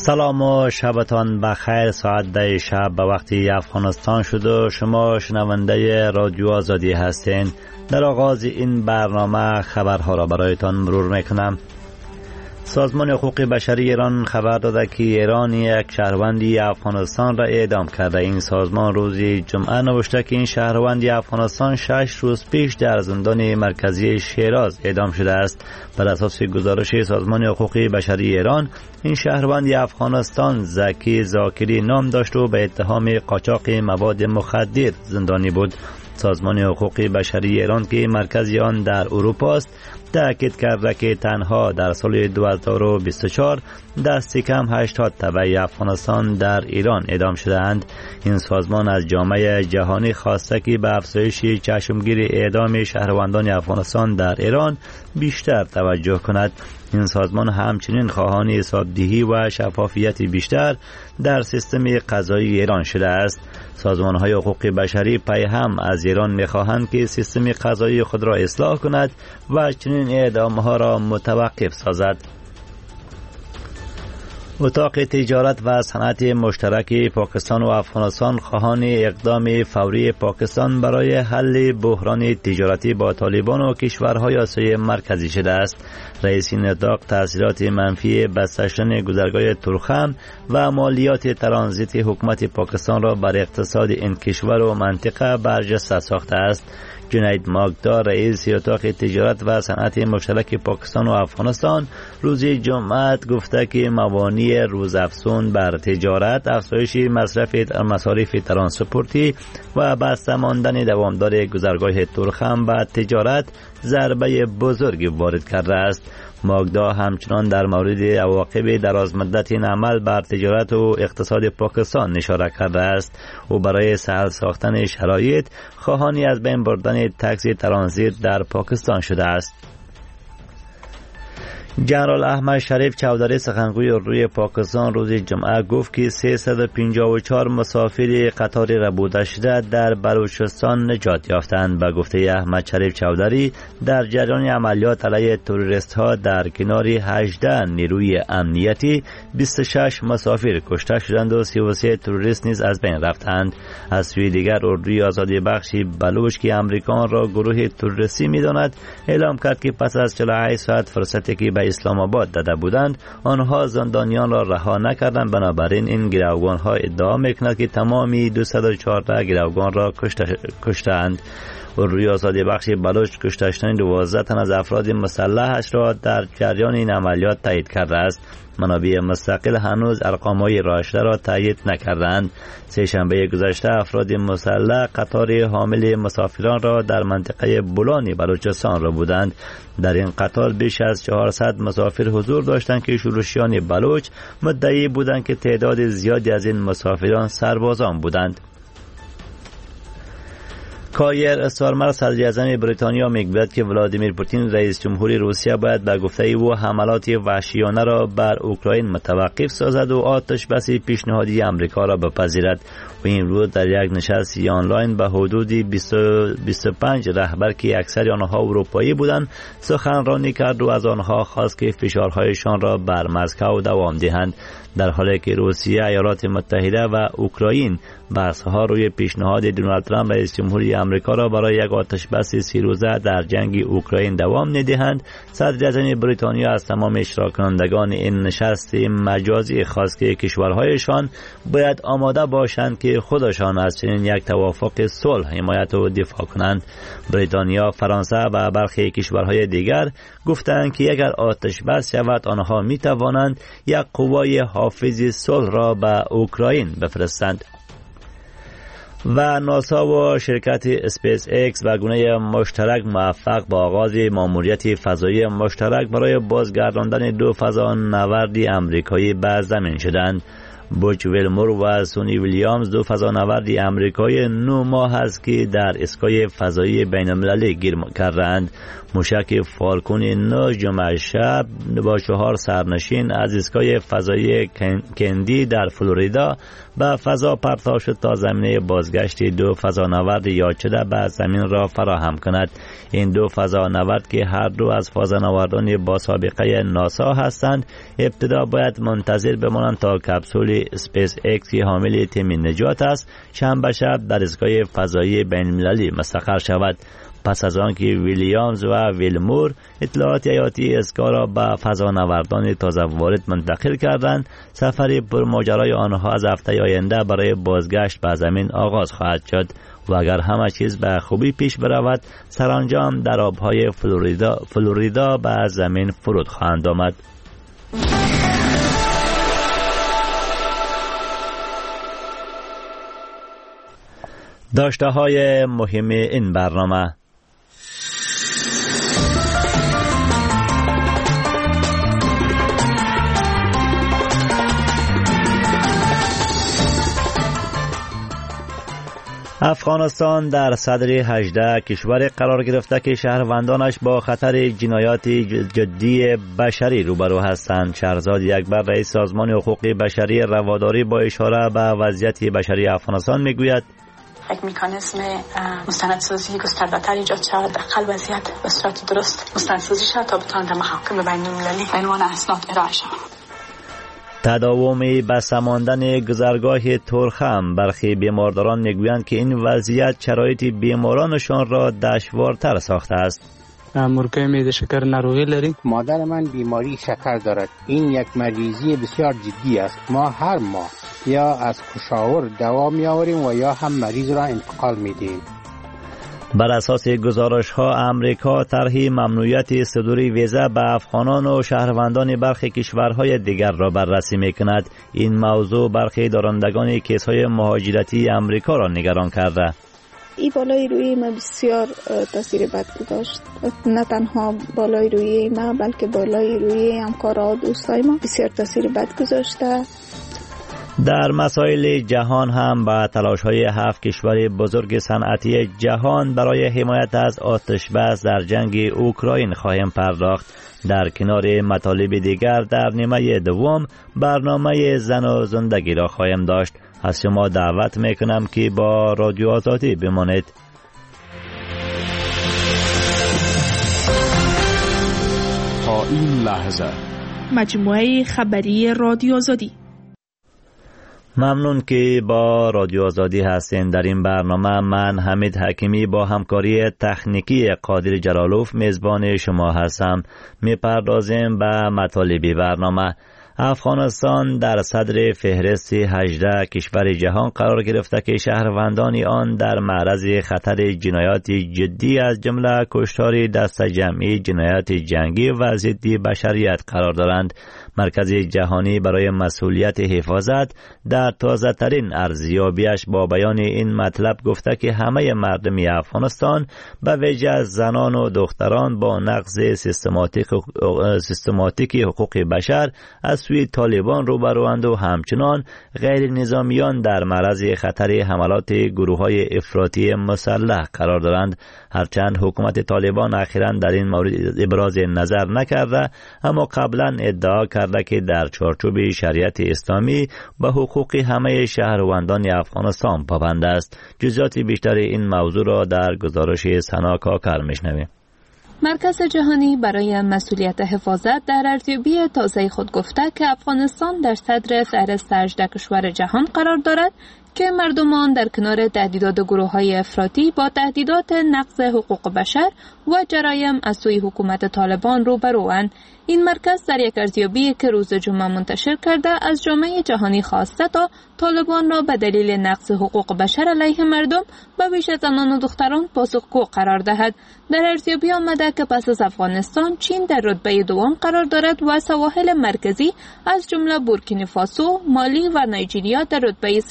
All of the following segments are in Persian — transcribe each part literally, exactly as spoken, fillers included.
سلام و شبتان بخیر. ساعت ده شب به وقتی افغانستان شد و شما شنونده رادیو آزادی هستین. در آغاز این برنامه خبرها را برایتان مرور میکنم. سازمان حقوق بشری ایران خبر داده که ایران یک شهروندی افغانستان را اعدام کرده. این سازمان روز جمعه نوشته که این شهروندی افغانستان شش روز پیش در زندان مرکزی شیراز اعدام شده است. بر اساس گزارش سازمان حقوق بشری ایران، این شهروندی افغانستان زکی زاکری نام داشت و به اتهام قاچاق مواد مخدر زندانی بود. سازمان حقوق بشری ایران که مرکز آن در اروپا است، تأکید کرده که تنها در سال دو هزار و بیست و چهار دست کم هشتاد تبعی افغانستان در ایران اعدام شده‌اند. این سازمان از جامعه جهانی خواسته که به افزایش چشمگیر اعدام شهروندان افغانستان در ایران بیشتر توجه کند. این سازمان همچنین خواهان حسابدهی و شفافیت بیشتر در سیستم قضایی ایران شده است. سازمان‌های حقوق بشری پی هم از ایران می‌خواهند که سیستم قضایی خود را اصلاح کند و چنین اعدام‌ها را متوقف سازد. اتاق تجارت و صنعت مشترک پاکستان و افغانستان خواهان اقدام فوری پاکستان برای حل بحران تجارتی با طالبان و کشورهای آسیای مرکزی شده است. رئیس این اتاق تاثیرات منفی بسته شدن گذرگاه تورخم و مالیات ترانزیت حکومت پاکستان را بر اقتصاد این کشور و منطقه برجسته ساخته است. جنید ماگدا، رئیس اتاق تجارت و صنعت مشترک پاکستان و افغانستان، روز جمعه گفته که موانع روزافزون بر تجارت، افزایش مصرف مصارف ترانسپورتی و بسته ماندن دوامدار گذرگاه تورخم به تجارت ضربه بزرگی وارد کرده است. ماگدا همچنان در مورد عواقب درازمدت این عمل بر تجارت و اقتصاد پاکستان اشاره کرده است. او برای سهل ساختن شرایط خواهانی از بین بردن تکس ترانزیت در پاکستان شده است. جنرال احمد شریف چودری، سخنگوی روی پاکستان، روز جمعه گفت که سیصد و پنجاه و چهار مسافر قطاری ربوده شده در بلوچستان نجات یافتند. به گفته احمد شریف چودری، در جریان عملیات علیه تروریست ها در کنار هجده نیروی امنیتی بیست و شش مسافر کشته شدند و سی و سه تروریست نیز از بین رفتند. از سوی دیگر اردوی آزادی بخش بلوچ که امریکا را گروه تروریستی می‌داند اعلام کرد که پس از چهل و هشت ساعت فرصتی که به اسلام آباد داده بودند، آنها زندانیان را رها نکردند. بنابراین این گروگان ها ادعا میکنند که تمامی دویست و چهارده گروگان را کشتند. اردوی آزادی بخش بلوچ کشته شدن دوازده تن از افراد مسلحش را در جریان این عملیات تایید کرده است. منابع مستقل هنوز ارقام‌های راشده را تایید نکردند. سه شنبه گذشته افراد مسلح قطار حامل مسافران را در منطقه بولان بلوچستان را بودند. در این قطار بیش از چهارصد مسافر حضور داشتند که شورشیان بلوچ مدعی بودند که تعداد زیادی از این مسافران سربازان بودند. کایر استارمر، صدر اعظم بریتانیا، میگوید که ولادیمیر پوتین رئیس جمهور روسیه باید به گفته او حملات وحشیانه را بر اوکراین متوقف سازد و آتش بس پیشنهادی امریکا را بپذیرد. و این روز در یک نشست آنلاین به حدود بیست و پنج رهبر که اکثر آنها اروپایی بودند سخنرانی کرد و از آنها خواست که فشارهایشان را بر مسکو دوام دهند، در حالی که روسیه، ایالات متحده و اوکراین بحث‌ها روی پیشنهاد دونالد ترامپ رئیس جمهوری آمریکا را برای یک آتش بس سی روزه در جنگ اوکراین دوام ندهند. صدر اعظم بریتانیا از تمام اشتراک کنندگان این نشست مجازی خواست که کشورهایشان باید آماده باشند که خودشان از چنین یک توافق صلح حمایت و دفاع کنند. بریتانیا، فرانسه و برخی کشورهای دیگر گفتند که اگر آتش بس شود آنها می توانند یک قوای حافظ صلح را به اوکراین بفرستند. و ناسا و شرکت اسپیس ایکس و گونه مشترک موفق با آغاز ماموریت فضایی مشترک برای بازگرداندن دو فضانورد امریکایی به زمین شدند. بوچ ویلمور و سونی ویلیامز دو فضانورد آمریکایی نه ماه است که در ایستگاه فضایی بین‌المللی گیر کردند. موشک فالکون نه جمعه شب با چهار سرنشین از ایستگاه فضایی کندی در فلوریدا به فضا پرتاب شد تا زمینه بازگشت دو فضانورد یاد شده به زمین را فراهم کند. این دو فضانورد که هر دو از فضانوردان با سابقه ناسا هستند ابتدا باید منتظر بمانند تا کپسول اسپیس ایکس که حامل تیم نجات است شنبه شب در ایستگاه فضایی بین‌المللی مستقر شود. پس از آن که ویلیامز و ویلمور اطلاعات حیاتی ایستگاه را به فضانوردان تازه وارد منتقل کردند، سفری پر ماجرای آنها از هفته آینده برای بازگشت به زمین آغاز خواهد شد و اگر همه چیز به خوبی پیش برود سرانجام در آبهای فلوریدا فلوریدا به زمین فرود خواهند آمد. داشته های مهم این برنامه: افغانستان در صدر هجده کشور قرار گرفته که شهروندانش با خطر جنایات جدی بشری روبرو هستند. شهرزاد یکبر رئیس سازمان حقوق بشری رواداری با اشاره به وضعیت بشری افغانستان میگوید یک مکانیزم مستندسازی گسترده‌تر ایجاد شود، در وضعیت به صورت درست مستندسازی شود تا بتواند در محاکم بین‌المللی به عنوان اسناد ارائه شود. تداوم بسته ماندن گذرگاه ترخم. برخی بیمارداران میگویند که این وضعیت شرایط بیمارانشان را دشوارتر ساخته است. مرکه معده شکر نروغی لریم. مادر من بیماری شکر دارد. این یک مریضی بسیار جدی است. ما هر ماه یا از کشاور دوا می آوریم و یا هم مریض را انتقال می دهیم. بر اساس گزارش ها امریکا طرح ممنوعیت صدور ویزا به افغانان و شهروندان برخی کشورهای دیگر را بررسی میکند. این موضوع برخی دارندگان کیس های مهاجرتی امریکا را نگران کرده. این بالای روی ما بسیار تاثیر بد گذاشت. نه تنها بالای روی ما بلکه بالای روی همکارا و دوستای ما بسیار تاثیر بد گذاشته. در مسائل جهان هم با تلاش‌های هفت کشور بزرگ صنعتی جهان برای حمایت از آتش بس در جنگ اوکراین خواهیم پرداخت. در کنار مطالب دیگر در نیمه دوم برنامه زن و زندگی را خواهیم داشت. از شما دعوت میکنم که با رادیو آزادی بمانید. تا این لحظه مجموعه خبری رادیو آزادی. ممنون که با رادیو آزادی هستین. در این برنامه من حمید حکیمی با همکاری تکنیکی قادر جلالوف میزبان شما هستم. میپردازیم به مطالب برنامه. افغانستان در صدر فهرست هجده کشور جهان قرار گرفته که شهروندان آن در معرض خطر جنایات جدی از جمله کشتار دست جمعی، جنایات جنگی و ضد بشریت قرار دارند. مرکز جهانی برای مسئولیت حفاظت در تازه ترین ارزیابیش با بیان این مطلب گفته که همه مردم افغانستان به ویژه زنان و دختران با نقض سیستماتیک سیستماتیک حقوق بشر از سوی طالبان روبروند و همچنان غیر نظامیان در معرض خطر حملات گروه‌های افراطی مسلح قرار دارند. هرچند حکومت طالبان اخیراً در این مورد ابراز نظر نکرده، اما قبلا ادعا کرده که در چارچوب شریعت اسلامی به حقوق همه شهروندان افغانستان پابند است. جزئیات بیشتر این موضوع را در گزارش سنا کاکر میشنویم. مرکز جهانی برای مسئولیت حفاظت در ارزیابی تازه خود گفته که افغانستان در صدر فهرست هجده کشور جهان قرار دارد که مردمان در کنار تهدیدات گروه‌های افراطی با تهدیدات نقض حقوق بشر و جرایم از سوی حکومت طالبان روبروند. این مرکز در یک ارزیابی که روز جمعه منتشر کرده از جامعه جهانی خواسته تا طالبان را به دلیل نقض حقوق بشر علیه مردم و ویژه زنان و دختران پاسخگو قرار دهد. در ارزیابی آمده که پس از افغانستان چین در رتبه دوم قرار دارد و سواحل مرکزی از جمله بورکینافاسو، مالی و نایجریا در رتبه سوم قرار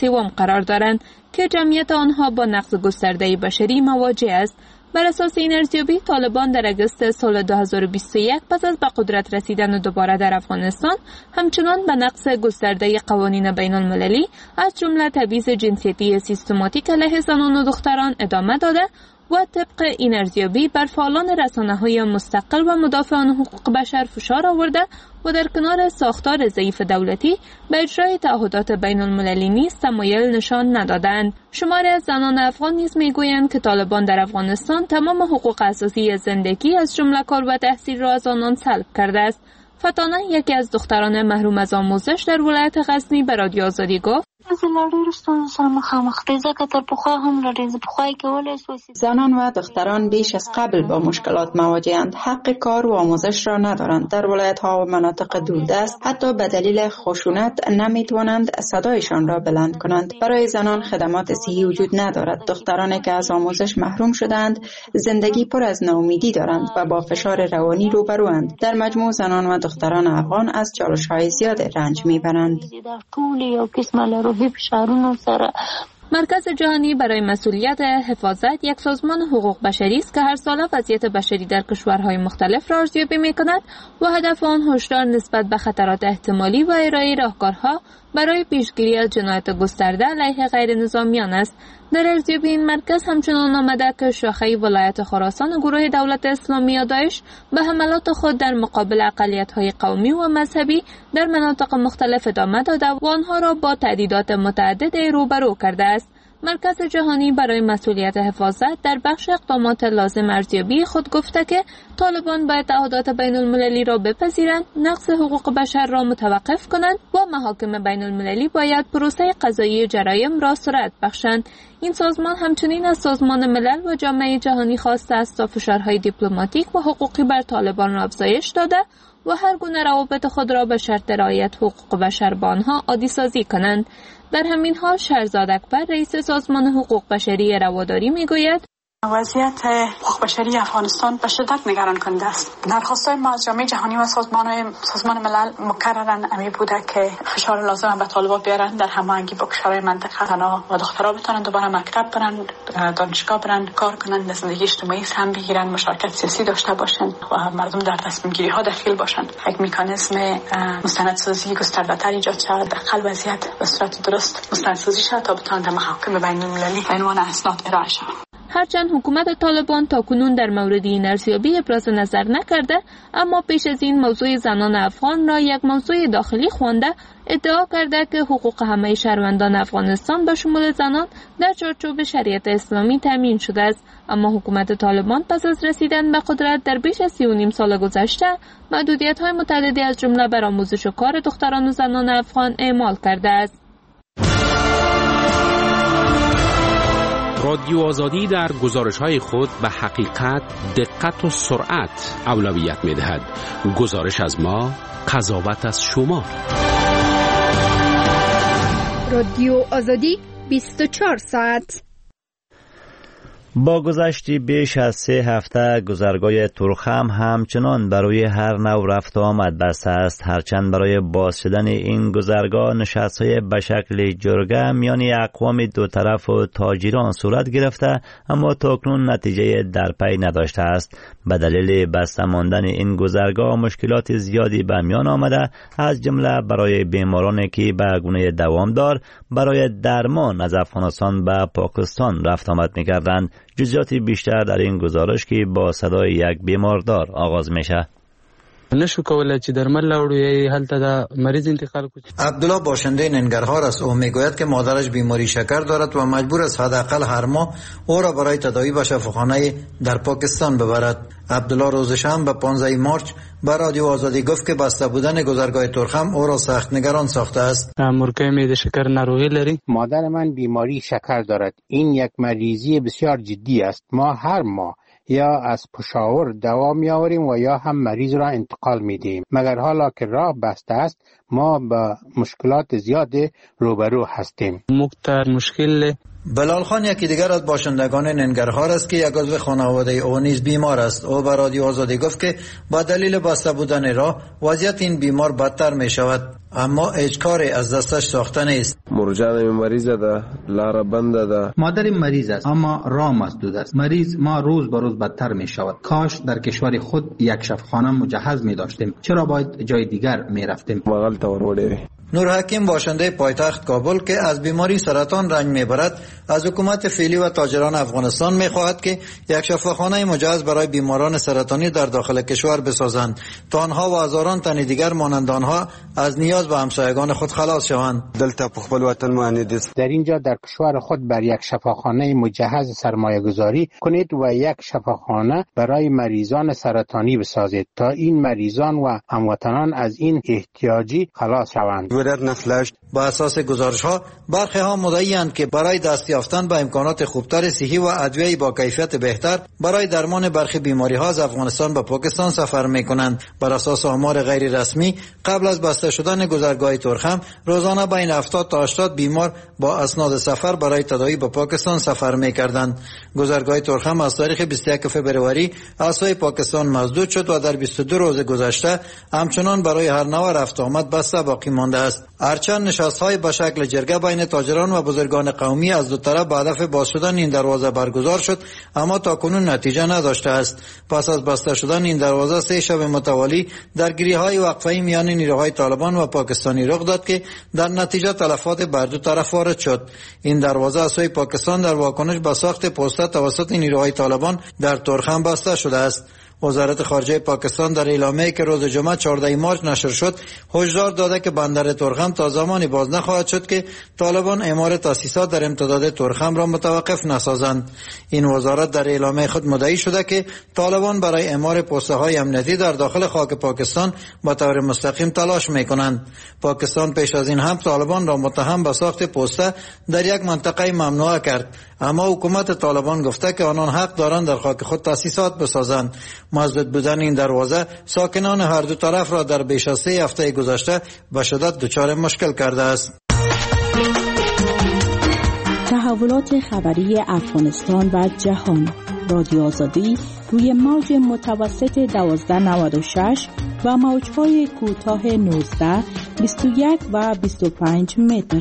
قرار دارند که جمعیت آنها با نقص گسترده بشری مواجه است. بر اساس این ارزیابی، طالبان در اگست سال دو هزار و بیست و یک پس از به قدرت رسیدن دوباره در افغانستان همچنان به نقص گسترده قوانین بین المللی از جمله تبعیض جنسیتی سیستماتیک علیه زنان و دختران ادامه داده و طبق این ارزیابی بر فعالان رسانه‌های مستقل و مدافعان حقوق بشر فشار آورده و در کنار ساختار ضعیف دولتی به اجرای تعهدات بین المللی نیز تمایل نشان ندادند. شماری از زنان افغان نیز میگویند که طالبان در افغانستان تمام حقوق اساسی زندگی از جمله کار و تحصیل را از آنان سلب کرده است. فتانه، یکی از دختران محروم از آموزش در ولایت غزنی، به رادیو آزادی گفت: زنان و دختران بیش از قبل با مشکلات مواجه‌اند. حق کار و آموزش را ندارند. در ولایت ها و مناطق دوردست حتی به دلیل خشونت نمیتوانند صدایشان را بلند کنند. برای زنان خدمات صحی وجود ندارد. دخترانی که از آموزش محروم شدند زندگی پر از ناامیدی دارند و با فشار روانی روبروند. در مجموع زنان و دختران افغان از چالش‌های زیاد رنج میبرند. مرکز جهانی برای مسئولیت حفاظت یک سازمان حقوق بشری است که هر ساله وضعیت بشری در کشورهای مختلف را ارزیابی می‌کند و هدف آن هشدار نسبت به خطرات احتمالی و ارائه راهکارها برای پیشگیری از جنایات گسترده علیه غیر نظامیان است. در ارزیابی این مرکز همچنان آمده که شاخه ولایت خراسان گروه دولت اسلامی یا داعش به حملات خود در مقابل اقلیت‌های قومی و مذهبی در مناطق مختلف ادامه داده و آنها را با تهدیدات متعدد روبرو کرده است. مرکز جهانی برای مسئولیت حفاظت در بخش اقدامات لازم ارزیابی خود گفته که طالبان باید تعهدات بین المللی را بپذیرند، نقض حقوق بشر را متوقف کنند و محاکم بین المللی باید پروسه قضایی جرایم را سرعت بخشند. این سازمان همچنین از سازمان ملل و جامعه جهانی خواسته است تا فشارهای دیپلماتیک و حقوقی بر طالبان را افزایش داده و هر گونه روابط خود را به شرط رعایت حقوق بشر با آنها عادی سازی کنند. در همین حال شهرزاد اکبر، رئیس سازمان حقوق بشری رواداری، میگوید: وضعیت حقوق بشری افغانستان به شدت نگران کننده است. درخواست‌های ما از جامعه جهانی و سازمان سازمان ملل مکرراً امی بوده که فشار لازم به طالبان بیارن در هماهنگی با کشورهای منطقه، زنان و دخترها بتونن دوباره مکتب برن، دانشگاه برن، کار کنن، زندگی اجتماعی هم بگیرن، مشارکت سیاسی داشته باشن و مردم در تصمیم گیری ها دخیل باشن. یک مکانیزم مستندسازی گسترده‌تر ایجاد شود، دقیق وضعیت به صورت درست مستندسازی شود تا بتوان در محاکم بین المللی به عنوان اسناد ارائه شود. هرچند حکومت طالبان تاکنون در مورد این ارزیابی ابراز نظر نکرده، اما پیش از این موضوع زنان افغان را یک موضوع داخلی خوانده ادعا کرده که حقوق همه شهروندان افغانستان به شمول زنان در چارچوب شریعت اسلامی تامین شده است. اما حکومت طالبان پس از رسیدن به قدرت در بیش از سی و نیم سال گذشته محدودیت‌های متعددی از جمله بر آموزش و کار دختران و زنان افغان اعمال کرده است. رادیو آزادی در گزارش‌های خود به حقیقت، دقت و سرعت اولویت می‌دهد. گزارش از ما، قضاوت از شما. رادیو آزادی بیست و چهار ساعت. با گذشت بیش از سه هفته گذرگاه تورخم همچنان برای هر نوع رفت و آمد بسته است. هرچند برای باز شدن این گذرگاه نشست‌های به شکل جرگه میان اقوام دو طرف و تاجران صورت گرفته، اما تاکنون نتیجه در پی نداشته است. به دلیل بسته ماندن این گذرگاه مشکلات زیادی به میان آمده، از جمله برای بیمارانی که به گونه دوامدار برای درمان از افغانستان به پاکستان رفت آمد می‌کردند. جزئیات بیشتر در این گزارش که با صدای یک بیماردار آغاز میشه. نشو کولای چې درمل لاوړو یا هلته دا مریض انتقال کنه. عبدالله باشنده ننگرهار است. او میگوید که مادرش بیماری شکر دارد و مجبور است حداقل هر ماه او را برای تداوی به شفاخانه در پاکستان ببرد. عبدالله روز شنبه پانزده مارچ به رادیو آزادی گفت که بسته بودن گذرگاه تورخم او را سخت نگران ساخته است. مرکه معده شکر ناروغی لري. مادر من بیماری شکر دارد. این یک مریضی بسیار جدی است. ما هر ماه یا از پشاور دوا می آوریم و یا هم مریض را انتقال می دیم. مگر حالا که راه بسته است ما با مشکلات زیاد روبرو هستیم. مختار مشکل بلال خان یکی دیگر از باشندگان ننگرهار است که یک عضو خانواده او نیز بیمار است. او به رادیو آزادی گفت که با دلیل بسته بودن راه وضعیت این بیمار بدتر می شود، اما هیچ کاری از دستش ساخته نیست. مرجان مریض ده، لار بنده ده. مادر مریض است اما راه مسدود است. مریض ما روز به روز بدتر می شود. کاش در کشور خود یک شفاخانه مجهز می داشتیم. چرا باید جای دیگر می رفتیم؟ مغل تورودی. نور حکیم باشنده پایتخت کابل که از بیماری سرطان رنج میبرد از حکومت فعلی و تاجران افغانستان میخواهد که یک شفاخانه مجهز برای بیماران سرطانی در داخل کشور بسازند تا آنها و هزاران تن دیگر مانند آنها از نیاز به همسایگان خود خلاص شوند. دلته په خپل وطن باندې در اینجا در کشور خود بر یک شفاخانه مجهز سرمایه گذاری کنید و یک شفاخانه برای مریضان سرطانی بسازید تا این مریضان و هموطنان از این احتیاجی خلاص شوند. با اساس گزارش ها برخی ها مدعی اند که برای دست یافتن به امکانات خوبتر صحی و ادویه با کیفیت بهتر برای درمان برخی بیماری ها از افغانستان به پاکستان سفر می کنند. بر اساس آمار غیر رسمی قبل از بسته شدن گذرگاه ترخم روزانه بین هفتاد تا هشتاد بیمار با اسناد سفر برای تداوی به پاکستان سفر می کردند. گذرگاه ترخم از تاریخ بیست و یک فوریه از سوی پاکستان مسدود شد و در بیست و دو روز گذشته همچنان برای هر نوع رفت آمد بسته باقی مانده است. هرچند نشست‌های به شکل جرگه بین تاجران و بزرگان قومی از دو طرف به هدف باز شدن این دروازه برگزار شد، اما تاکنون نتیجه نداشته است. پس از بسته شدن این دروازه سه شب متوالی درگیری‌های وقفه‌ای میان نیروهای طالبان و پاکستانی رخ داد که در نتیجه تلفات بر دو طرف وارد شد. این دروازه از سوی پاکستان در واکنش به ساخت پوسته توسط نیروهای طالبان در ترخم بسته شده است. وزارت خارجه پاکستان در اعلامیه‌ای که روز جمعه چهاردهم مارس نشر شد هشدار داده که بندر ترخم تا زمانی باز نخواهد شد که طالبان اعمار تاسیسات در امتداد ترخم را متوقف نسازند. این وزارت در اعلامیه خود مدعی شده که طالبان برای اعمار پست‌های امنیتی در داخل خاک پاکستان به طور مستقیم تلاش می‌کنند. پاکستان پیش از این هم طالبان را متهم به ساخت پسته در یک منطقه ممنوعه کرد، اما حکومت طالبان گفته که آنان حق دارند در خاک خود تاسیسات بسازند. مسدود بودن این دروازه ساکنان هر دو طرف را در بیش از سه هفته گذشته به شدت دچار مشکل کرده است. تحولات خبری افغانستان و جهان. رادیو آزادی روی موج متوسط دوازده نود و شش و موج‌های کوتاه نوزده، بیست و یک و بیست و پنج متر.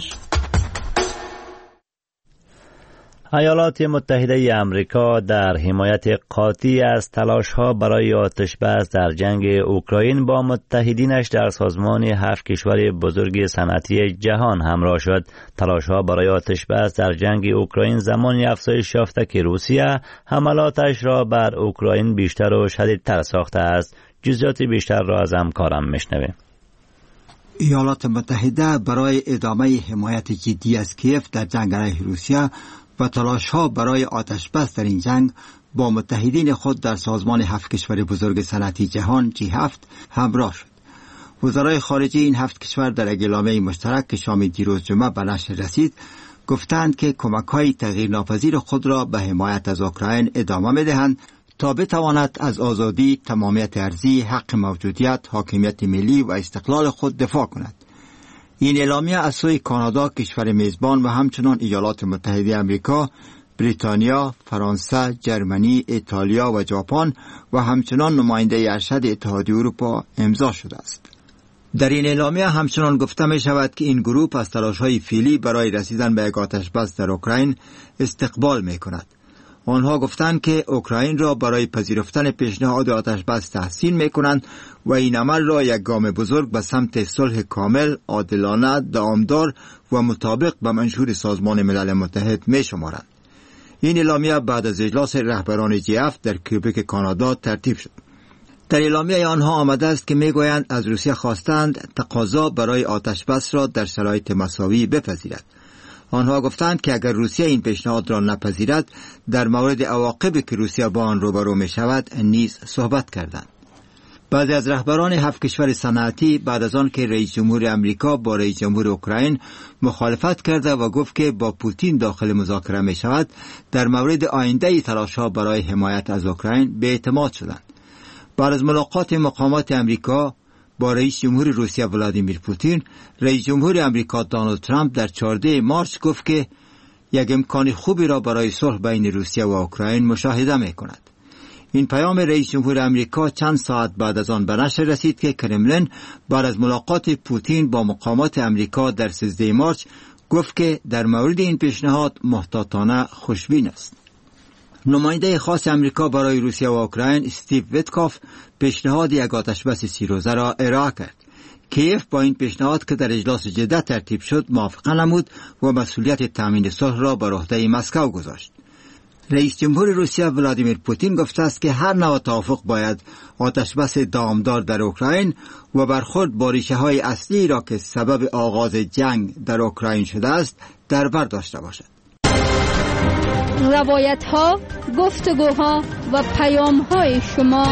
ایالات متحده امریکا در حمایت قاطع از تلاش‌ها برای آتش‌بس در جنگ اوکراین با متحدینش در سازمان هفت کشور بزرگ صنعتی جهان همراه شد. تلاش‌ها برای آتش‌بس در جنگ اوکراین زمانی افزایش یافته که روسیه حملاتش را بر اوکراین بیشتر و شدیدتر ساخته است. جزئیات بیشتر را از همکارم میشنویم. ایالات متحده برای ادامه حمایت جدی از کیف در جنگ علیه روسیه و تلاش‌ها برای آتش‌بس در این جنگ با متحدین خود در سازمان هفت کشور بزرگ صنعتی جهان جی هفت همراه شد. وزرای خارجه این هفت کشور در اعلامیه مشترک که شام دیروز جمعه به نشر رسید گفتند که کمک‌های تغییرناپذیر خود را به حمایت از اوکراین ادامه می‌دهند تا بتواند از آزادی، تمامیت ارضی، حق موجودیت، حاکمیت ملی و استقلال خود دفاع کند. این اعلامیه از سوی کانادا کشور میزبان و همچنان ایالات متحده آمریکا، بریتانیا، فرانسه، جرمنی، ایتالیا و ژاپن و همچنان نماینده ارشد اتحادیه اروپا امضا شده است. در این اعلامیه همچنان گفته می شود که این گروه از تلاش‌های فعلی برای رسیدن به یک آتش‌بس در اوکراین استقبال می کند. آنها گفتند که اوکراین را برای پذیرفتن پیشنهاد آتش‌بس تحسین می‌کنند و این عمل را یک گام بزرگ به سمت صلح کامل، عادلانه، دوامدار و مطابق به منشور سازمان ملل متحد می‌شمارند. این اعلامیه بعد از اجلاس رهبران جی هفت در کیبک کانادا ترتیب شد. در اعلامیه آنها آمده است که می‌گویند از روسیه خواستند تقاضا برای آتش‌بس را در شرایط مساوی بپذیرد. آنها گفتند که اگر روسیه این پیشنهاد را نپذیرد در مورد عواقبی که روسیه با آن روبرو می شود نیز صحبت کردند. بعضی از رهبران هفت کشور صنعتی بعد از آن که رئیس جمهور امریکا با رئیس جمهور اوکراین مخالفت کرده و گفت که با پوتین داخل مذاکره می شود در مورد آینده تلاش‌ها برای حمایت از اوکراین بی‌اعتماد شدند. بعد از ملاقات مقامات امریکا با رئیس جمهور روسیه ولادیمیر پوتین، رئیس جمهور امریکا دونالد ترامپ در چهاردهم مارس گفت که یک امکان خوبی را برای صلح بین روسیه و اوکراین مشاهده می کند. این پیام رئیس جمهور امریکا چند ساعت بعد از آن به نشر رسید که کرملین بعد از ملاقات پوتین با مقامات امریکا در سیزده مارس گفت که در مورد این پیشنهاد محتاطانه خوشبین است. نماینده خاص امریکا برای روسیه و اوکراین استیو ویتکاف پیشنهاد یک آتشبس سی روزه را ارائه کرد. کیف با این پیشنهاد که در اجلاس جده ترتیب شد موافقه نمود و مسئولیت تامین صلح را بر عهده مسکو گذاشت. رئیس جمهور روسیه ولادیمیر پوتین گفته است که هر نوع توافق باید آتشبس دامدار در اوکراین و برخورد با ریشه‌های اصلی را که سبب آغاز جنگ در اوکراین شده است در بر داشته باشد. روایت‌ها، گفتگوها و پیام‌های شما.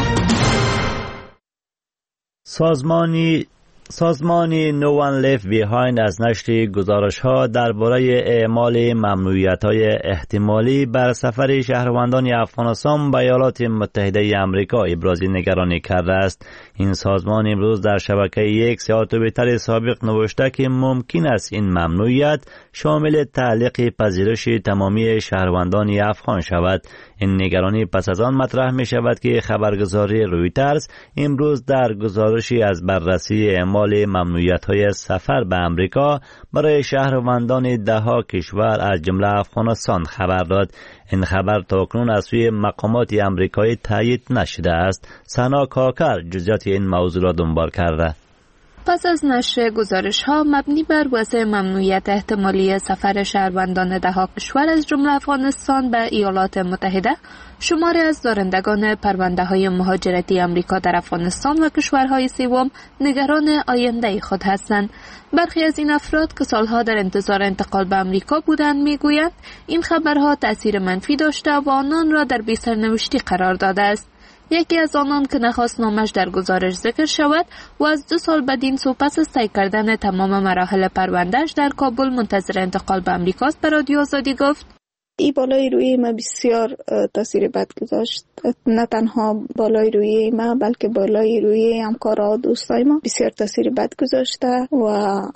سازمانی سازمانی No One Left Behind از نشر گزارش‌ها درباره اعمال ممنوعیت‌های احتمالی بر سفر شهروندان افغانستان به ایالات متحده آمریکا ابراز نگرانی کرده است. این سازمان امروز در شبکه ایکس یا توییتر سابق نوشته که ممکن است این ممنوعیت شامل تعلیق پذیرش تمامی شهروندان افغان شود. این نگرانی پس از آن مطرح می شود که خبرگزاری رویترز امروز در گزارشی از بررسی اعمال ممنوعیت‌های سفر به امریکا برای شهروندان ده‌ها کشور از جمله افغانستان خبر داد. این خبر تاکنون از سوی مقامات امریکایی تایید نشده است. سنا کاکر جزئیات این موضوع را دنبال کرده. پس از نشر گزارش‌ها مبنی بر وضع ممنوعیت احتمالی سفر شهروندان ده‌ها کشور از جمله افغانستان به ایالات متحده، شماری از دارندگان پرونده‌های مهاجرتی آمریکا در افغانستان و کشورهای سوم نگران آینده خود هستند. برخی از این افراد که سالها در انتظار انتقال به آمریکا بودند میگویند این خبرها تأثیر منفی داشته و آنان را در بی‌سرنوشتی قرار داده است. یکی از آنان که نخواست نامش در گزارش ذکر شود و از دو سال بعد سو پس از طی کردن تمام مراحل پروندهش در کابل منتظر انتقال به آمریکاست به رادیو آزادی گفت این بالای روی ما بسیار تاثیر بد گذاشت. نه تنها بالای روی ما بلکه بالای روی همکارا و دوستای ما بسیار تاثیر بد گذاشته و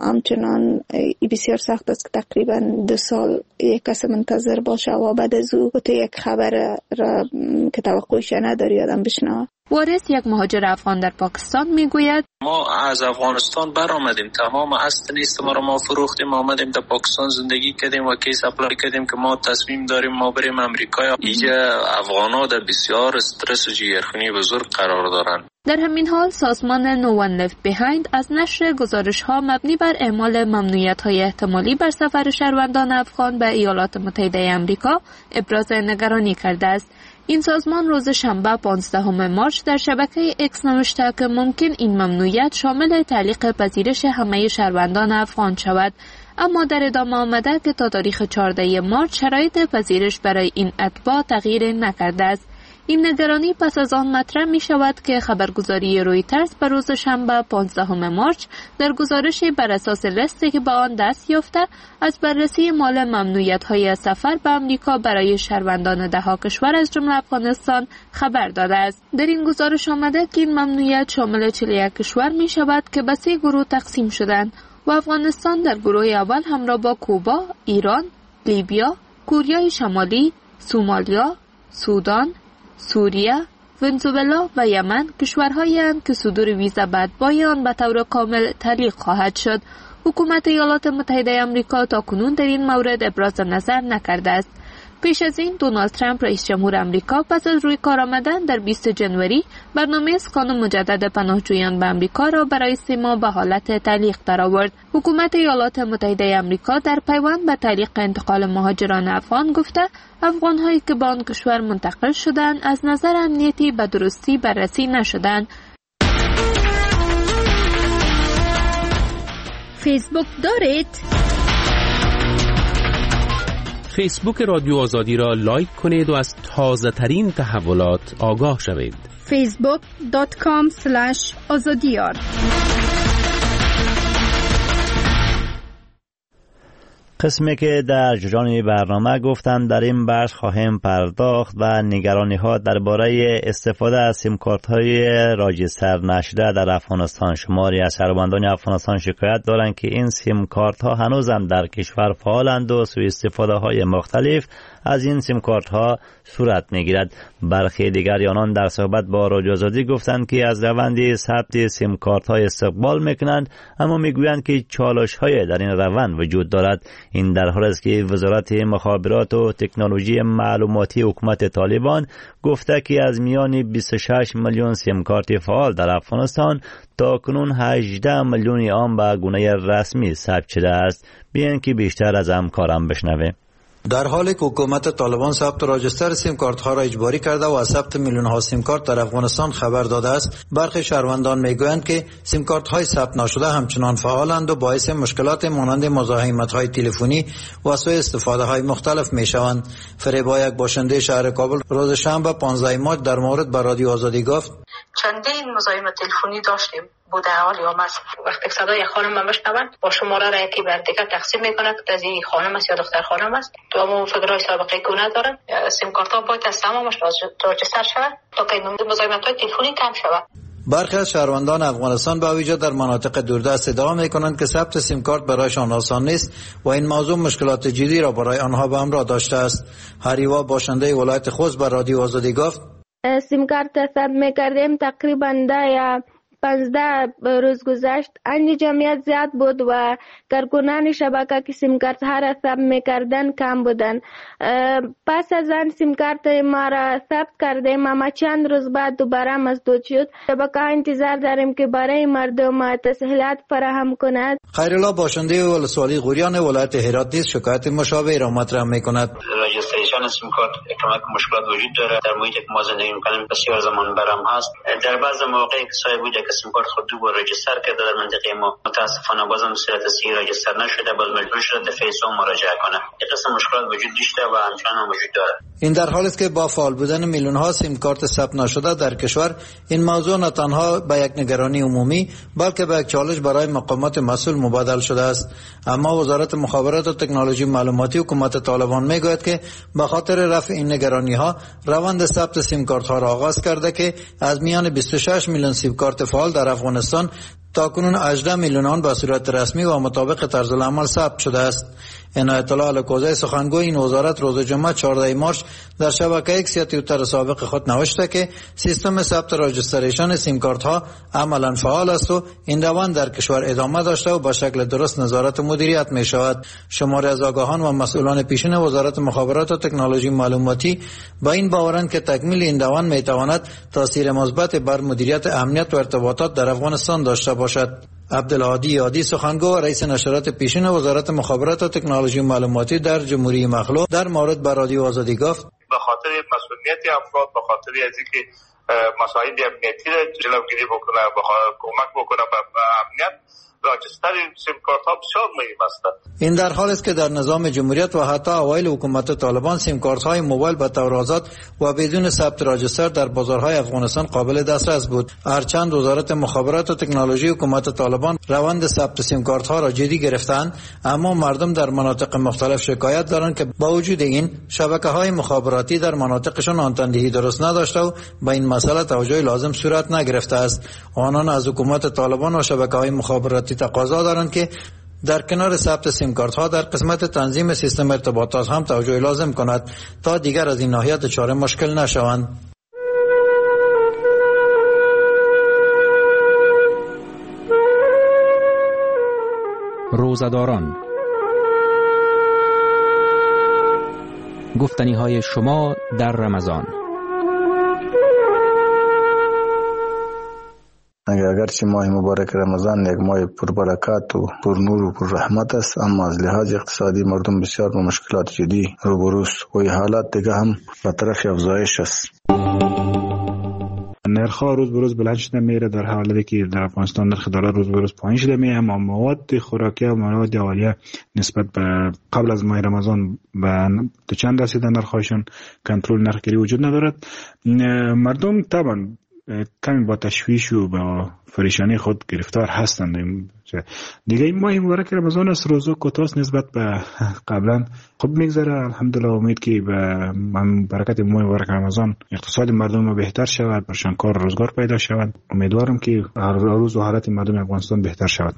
همچنان بسیار سخت است که تقریبا دو سال یک کس منتظر باشه و بعد از او تو یک خبر را که توقعش نداری آدم بشنوه. وارث یک مهاجر افغان در پاکستان میگوید ما از افغانستان برآمدیم، تمام است نیست ما رو ما فروختیم، آمدیم در پاکستان زندگی کردیم و کیس اپلای کردیم که ما تصمیم داریم ما بریم امریکا. اینجا افغانا در بسیار استرس و جیگرخونی بزرگ قرار دارند. در همین حال سازمان No One Left Behind از نشر گزارش‌ها مبنی بر اعمال ممنوعیت‌های احتمالی بر سفر شهروندان افغان به ایالات متحده آمریکا ابراز نگرانی کرده است. این سازمان روز شنبه پانزدهم مارس در شبکه اکس نوشته که ممکن این ممنوعیت شامل تعلیق پذیرش همه شهروندان افغان شود، اما در ادامه آمده که تا تاریخ چهاردهم مارس شرایط پذیرش برای این اتباع تغییر نکرده است. این نگرانی پس از آن مطرح می شود که خبرگزاری رویترز به روز شنبه پانزدهم مارس در گزارشی بر اساس لیستی که به آن دست یافته از بررسی مال ممنوعیت‌های سفر به آمریکا برای شهروندان ده‌ها کشور از جمله افغانستان خبر داده است. در این گزارش آمده که این ممنوعیت شامل چهل و یک کشور می شود که به سه گروه تقسیم شدند و افغانستان در گروه اول همراه با کوبا، ایران، لیبیا، کره شمالی، سومالیا، سودان، سوریه، ونزوئلا و یمن کشورهایی هستند که صدور ویزا بعد با آن به طور کامل تعلیق خواهد شد. حکومت ایالات متحده آمریکا تاکنون در این مورد ابراز نظر نکرده است. پیش از این دونالد ترامپ رئیس جمهور آمریکا پس از روی کار آمدن در بیست جنوری برنامه اسکان مجدد پناهجویان به آمریکا را برای سه ماه به حالت تعلیق درآورد. حکومت ایالات متحده آمریکا در پیوند به تعلیق انتقال مهاجران افغان گفته افغان‌هایی که به آن کشور منتقل شدند از نظر امنیتی به درستی بررسی نشدند. فیسبوک دارید؟ فیسبوک رادیو آزادی را لایک کنید و از تازه ترین تحولات آگاه شوید. فیسبوک دات کام اسلش آزادیار. قسمی که در جریان برنامه گفتم در این بخش خواهیم پرداخت و نگرانی ها درباره استفاده از سیم کارت های راجستر نشده در افغانستان. شماری از شهروندان افغانستان شکایت دارند که این سیم کارت ها هنوزم در کشور فعالند و سوء استفاده های مختلف از این سیم کارت ها صورت میگیرد. برخی دیگر آنان در صحبت با رادیو آزادی گفتند که از روند ثبت سیم کارت های استقبال میکنند، اما میگویند که چالش های در این روند وجود دارد. این در حالی است که وزارت مخابرات و تکنولوژی معلوماتی حکومت طالبان گفته که از میان بیست و شش میلیون سیم کارت فعال در افغانستان تا کنون هجده میلیون آن به گونه رسمی ثبت شده است. بیاین که بیشتر از همکارم بشنویم. در حالی که حکومت طالبان ثبت راجستر سیم کارت ها را اجباری کرده و از ثبت میلیون ها سیم کارت در افغانستان خبر داده است، برخی شهروندان میگویند که سیم کارت های ثبت نشده همچنان فعالند و باعث مشکلات مانند مزاحمت های تلفنی و سوء استفاده های مختلف میشوند. فریبا، یک باشنده شهر کابل، روز شنبه پانزده مارس در مورد به رادیو آزادی گفت: چندین مزاحمت تلفنی داشتیم بوده حالی هم است. وقتی صدای خانم بشنوند با شماره را یکی بر دیگر تقسیم میکنند که از این خانم است یا دختر خانم است. تو همون فکرهای سابقه گونه دارن. سیم کارت ها باید از تمامش راجستر شود تا که مزاحمت های تلفنی کم شود. برخی از شهروندان افغانستان به ویژه در مناطق دوردست ادعا میکنند که ثبت سیم کارت برایشان آسان نیست و این موضوع مشکلات جدی را برای آنها به همراه داشته است. هریوا، باشنده ولایت خوست، به رادیو آزادی گفت: سیم کارت ثبت میکردیم تقریبا ده یا پانزده روز گذشت. انجی جمعیت زیاد بود و کارکنان شبکه که سیم کارت ها را ثبت میکردن کم بودن. پس از آن سیم کارت ما را ثبت کردیم، اما چند روز بعد دوباره مسدود شد. شبکه ها انتظار داریم که برای مردم تسهیلات فراهم کند. خیرالله، باشنده ولسوالی غوریان ولایت هرات نیز شکایت مشابه را مطرح میکند. راجستریشن سیم کارت کمک مشکلات وجود داره. در محیطی که ما زندگی میکنیم بسیار زمان برم هست. در بعض مواقع کسایی بوده که سیم کارت خود دو بار راجستر کرده در منطقه ما، متاسفانه بازم صورت صحیح راجستر نشده، باز مجبور شده دفعه سوم مراجعه کنه. این قسم مشکلات وجود داشته و همچنان وجود داره. این در حالی است که با فعال بودن میلیون ها سیم کارت ثبت نشده در کشور، این موضوع نه تنها به یک نگرانی عمومی بلکه به یک چالش برای مقامات مسئول مبادل شده است. اما وزارت مخابرات و تکنولوژی معلوماتی حکومت طالبان میگوید که به خاطر رفع این نگرانی ها روند ثبت سیم کارت ها را آغاز کرده که از میان بیست و شش میلیون سیم کارت فعال در افغانستان تا کنون هجده میلیون آن به صورت رسمی و مطابق طرز العمل ثبت شده است. عنایت الله الکوزی، سخنگوی این وزارت، روز جمعه چهاردهم مارس در شبکه ایکس یا توییتر سابق خود نوشته که سیستم ثبت راجستریشن سیم کارت ها عملا فعال است و این روند در کشور ادامه داشته و به شکل درست نظارت و مدیریت می شود. شماری از آگاهان و مسئولان پیشین وزارت مخابرات و تکنولوژی معلوماتی با این باورند که تکمیل این روند می تواند تاثیر مثبت بر مدیریت امنیت و ارتباطات در افغانستان داشته باشد. عبدالهادی یادی، سخنگو و رئیس نشرات پیشین وزارت مخابرات و تکنولوژی معلوماتی در جمهوری مخلوع، در مورد به رادیو آزادی گفت: به خاطر مسئولیت افراد، به خاطر از اینکه مسائل امنیتی را جلوگیری بکنه، کمک بکنه به امنیت، راجستر سیم کارت ها بسیار مهم است. این در حالی است که در نظام جمهوریت و حتی اوایل حکومت طالبان سیم کارت های موبایل به طور آزاد و بدون ثبت راجستر در بازارهای افغانستان قابل دسترس بود. هرچند وزارت مخابرات و تکنولوژی حکومت طالبان روند ثبت سیم کارت ها را جدی گرفتند، اما مردم در مناطق مختلف شکایت دارند که با وجود این شبکه های مخابراتی در مناطقشان آنتندهی درست نداشته و به این مسئله توجه لازم صورت نگرفته است. آنان از حکومت طالبان و شبکه های مخابراتی تقاضا دارند که در کنار ثبت سیم کارت ها در قسمت تنظیم سیستم ارتباطات هم توجه لازم کند تا دیگر از این ناحیه دچار مشکل نشوند. روزه‌داران، گفتنی های شما در رمضان. اگرچه ماه مبارک رمضان یک ماه پربرکات و پر نور و پر رحمت است، اما از لحاظ اقتصادی مردم بسیار با مشکلات جدی روبروست و این حالات دیگه هم به طرف افزایش است. نرخ‌ها روز به روز بلند شده میره، در حالی که در افغانستان نرخ دلار روز به روز پایین شده میره، اما مواد خوراکی و مواد اولیه نسبت به قبل از ماه رمضان به چند رسیده نرخ‌هاشون کنترل نرخگیری وجود ندارد. مردم طبعا کمی با تشویش و با پریشانی خود گرفتار هستند. دیگه این ماه مبارک رمضان است، روزا کوتاه نسبت به قبلا خوب میگذره. الحمدلله امید که به برکت ماه مبارک رمضان اقتصاد مردم ما بهتر شود، برشان کار و روزگار پیدا شود. امیدوارم که هر روز و حالت مردم افغانستان بهتر شود.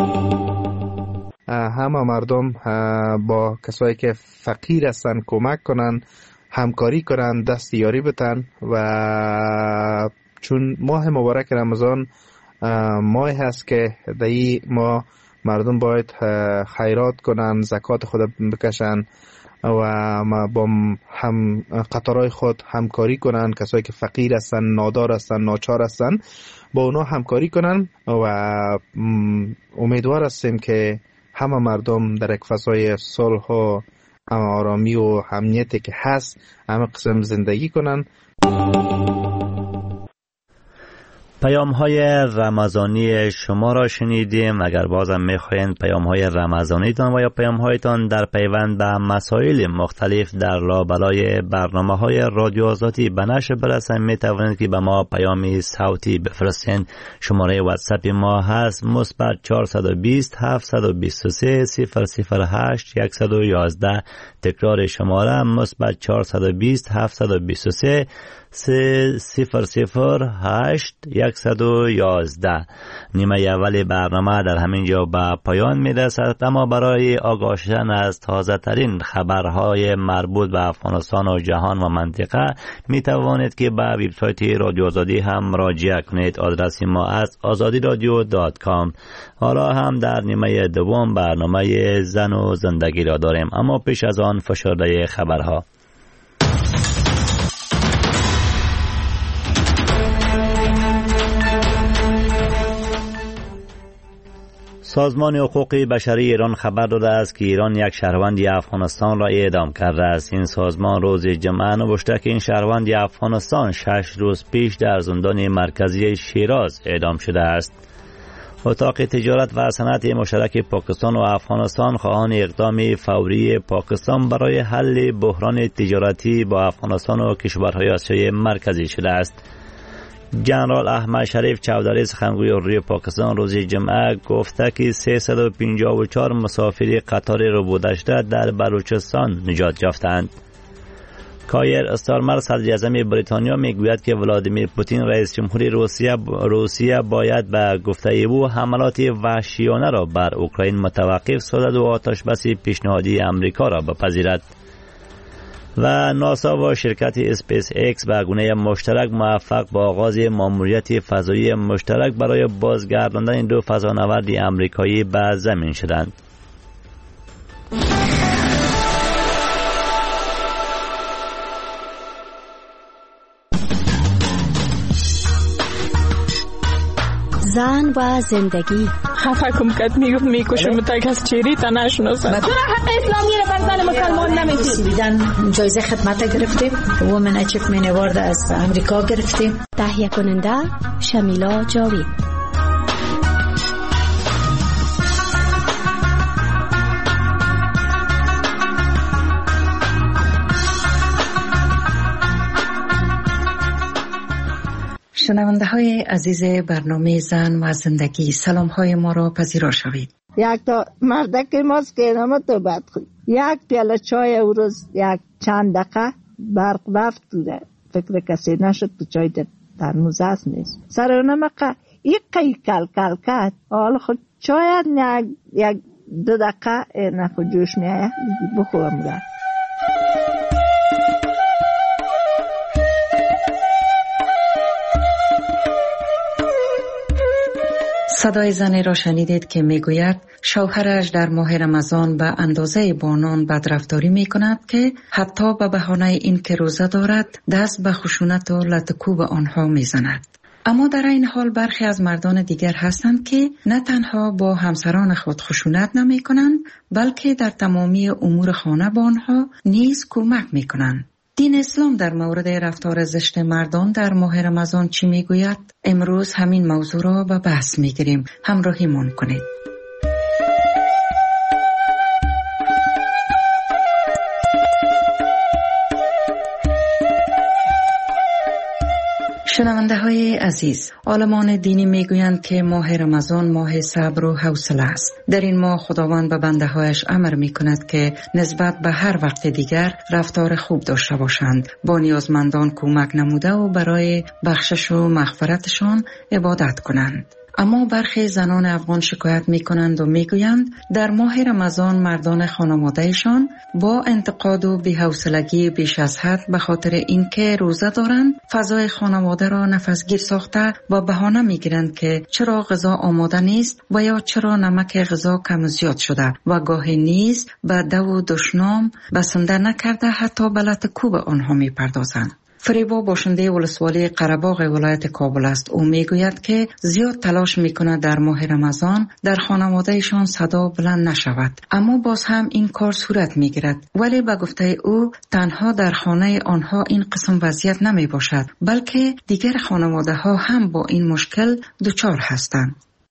همه مردم با کسایی که فقیر هستن کمک کنن، همکاری کنن، دست یاری بتن و چون ماه مبارک رمضان ماه هست که دایی ما مردم باید خیرات کنن، زکات خود بکشن و با هم قطارای خود همکاری کنن. کسایی که فقیر هستن، نادار هستن، ناچار هستن، با اونا همکاری کنن و امیدوار هستیم که همه مردم در یک فضای صلح و آرامی و امنیتی که هست همه قسم زندگی کنن. پیام های رمضانی شما را شنیدیم. اگر بازم میخواین پیام های رمضانی تان و یا پیام هایتان در پیوند به مسائل مختلف در لابلای برنامه های رادیو آزادی به نشر برسن، می توانید که به ما پیام صوتی بفرستین. شماره واتساپ ما هست مثبت چهارصد و بیست هفتصد و بیست و سه صفر صفر هشت صد و یازده. تکرار شماره مثبت چهارصد و بیست هفتصد و بیست و سه صفر صفر هشت صد و یازده. نیمه اول برنامه در همین جا به پایان میرسد، اما برای آگاه شدن از تازه ترین خبرهای مربوط به افغانستان و جهان و منطقه می توانید که به وبسایت رادیو آزادی هم مراجعه کنید. آدرس ما است آزادی رادیو دات کام. حالا هم در نیمه دوم برنامه زن و زندگی را داریم، اما پیش از آن فشرده خبرها. سازمان حقوق بشری ایران خبر داده است که ایران یک شهروند افغانستان را اعدام کرده است. این سازمان روز جمعه نوشته که این شهروند افغانستان شش روز پیش در زندان مرکزی شیراز اعدام شده است. اتاق تجارت و صنعت مشترک پاکستان و افغانستان خواهان اقدام فوری پاکستان برای حل بحران تجارتی با افغانستان و کشورهای آسیای مرکزی شده است. جنرال احمد شریف چودری سخنگوی روی پاکستان روز جمعه گفته که سیصد و پنجاه و چهار مسافر قطار ربوده شده در بلوچستان نجات یافتند. کایر استارمر صدر اعظم بریتانیا میگوید که ولادیمیر پوتین رئیس جمهوری روسیه روسیه باید به گفته او حملات وحشیانه را بر اوکراین متوقف سازد و آتش بس پیشنهادی امریکا را بپذیرد. و ناسا و شرکت اسپیس ایکس به گونه مشترک موفق با آغاز ماموریت فضایی مشترک برای بازگرداندن دو فضانورد امریکایی به زمین شدند. زن و زندگی. خفه کم کت میگفت میکشم تا کس چیری تا نشناسم. تو را حق اسلامی را بر زن مسلمان نمیدی. دیدن جایزه خدمت گرفتیم. وومن اچیومنت اوارد از امریکا گرفتیم. تهیه کننده شمیلا جاوید. شنونده های عزیز برنامه زن و زندگی، سلام های ما را پذیرا شوید. یک تا مردک ماست که نامه تو بد خود یک پیاله چای او روز یک چند دقیقه برق رفت بوده، فکر کسی نشد تو چای در ترموز هست نیست سر اونم اقا یک قی کل کل کل حال خود چای یک دو دقیقه نه خود جوش میایه بخورم گرد. صدای زنی را شنیدید که میگوید شوهرش در ماه رمضان به اندازه بانان بدرفتاری می کند که حتی به بهانه این که روزه دارد دست به خشونت و لطکوب آنها می زند. اما در این حال برخی از مردان دیگر هستند که نه تنها با همسران خود خشونت نمی کنند بلکه در تمامی امور خانه با آنها نیز کمک می کنند. دین اسلام در مورد رفتار زشت مردان در ماه رمضان چی میگوید؟ امروز همین موضوع را به بحث میگیریم. همراهیمون کنید. شنونده های عزیز، عالمان دینی میگویند که ماه رمضان ماه صبر و حوصله است. در این ماه خداوند به بنده هایش امر می کند که نسبت به هر وقت دیگر رفتار خوب داشته باشند، با نیازمندان کمک نموده و برای بخشش و مغفرتشان عبادت کنند. اما برخی زنان افغان شکایت می کنند و می گویند در ماه رمضان مردان خانوادهشان با انتقاد و بی‌حوصلگی بیش از حد به خاطر اینکه روزه دارند فضای خانواده را نفسگیر ساخته و بهانه می گیرند که چرا غذا آماده نیست و یا چرا نمک غذا کم زیاد شده و گاهی نیز به دو و دشنام بسنده نکرده حتی به لط کوب آنها می پردازند. فریبا باشنده ولسوالی قره‌باغ ولایت کابل است. او میگوید که زیاد تلاش میکند در ماه رمضان در خانوادهشان صدا بلند نشود، اما باز هم این کار صورت میگیرد. ولی به گفته او تنها در خانه آنها این قسم وضعیت نمی باشد، بلکه دیگر خانواده ها هم با این مشکل دچار هستند.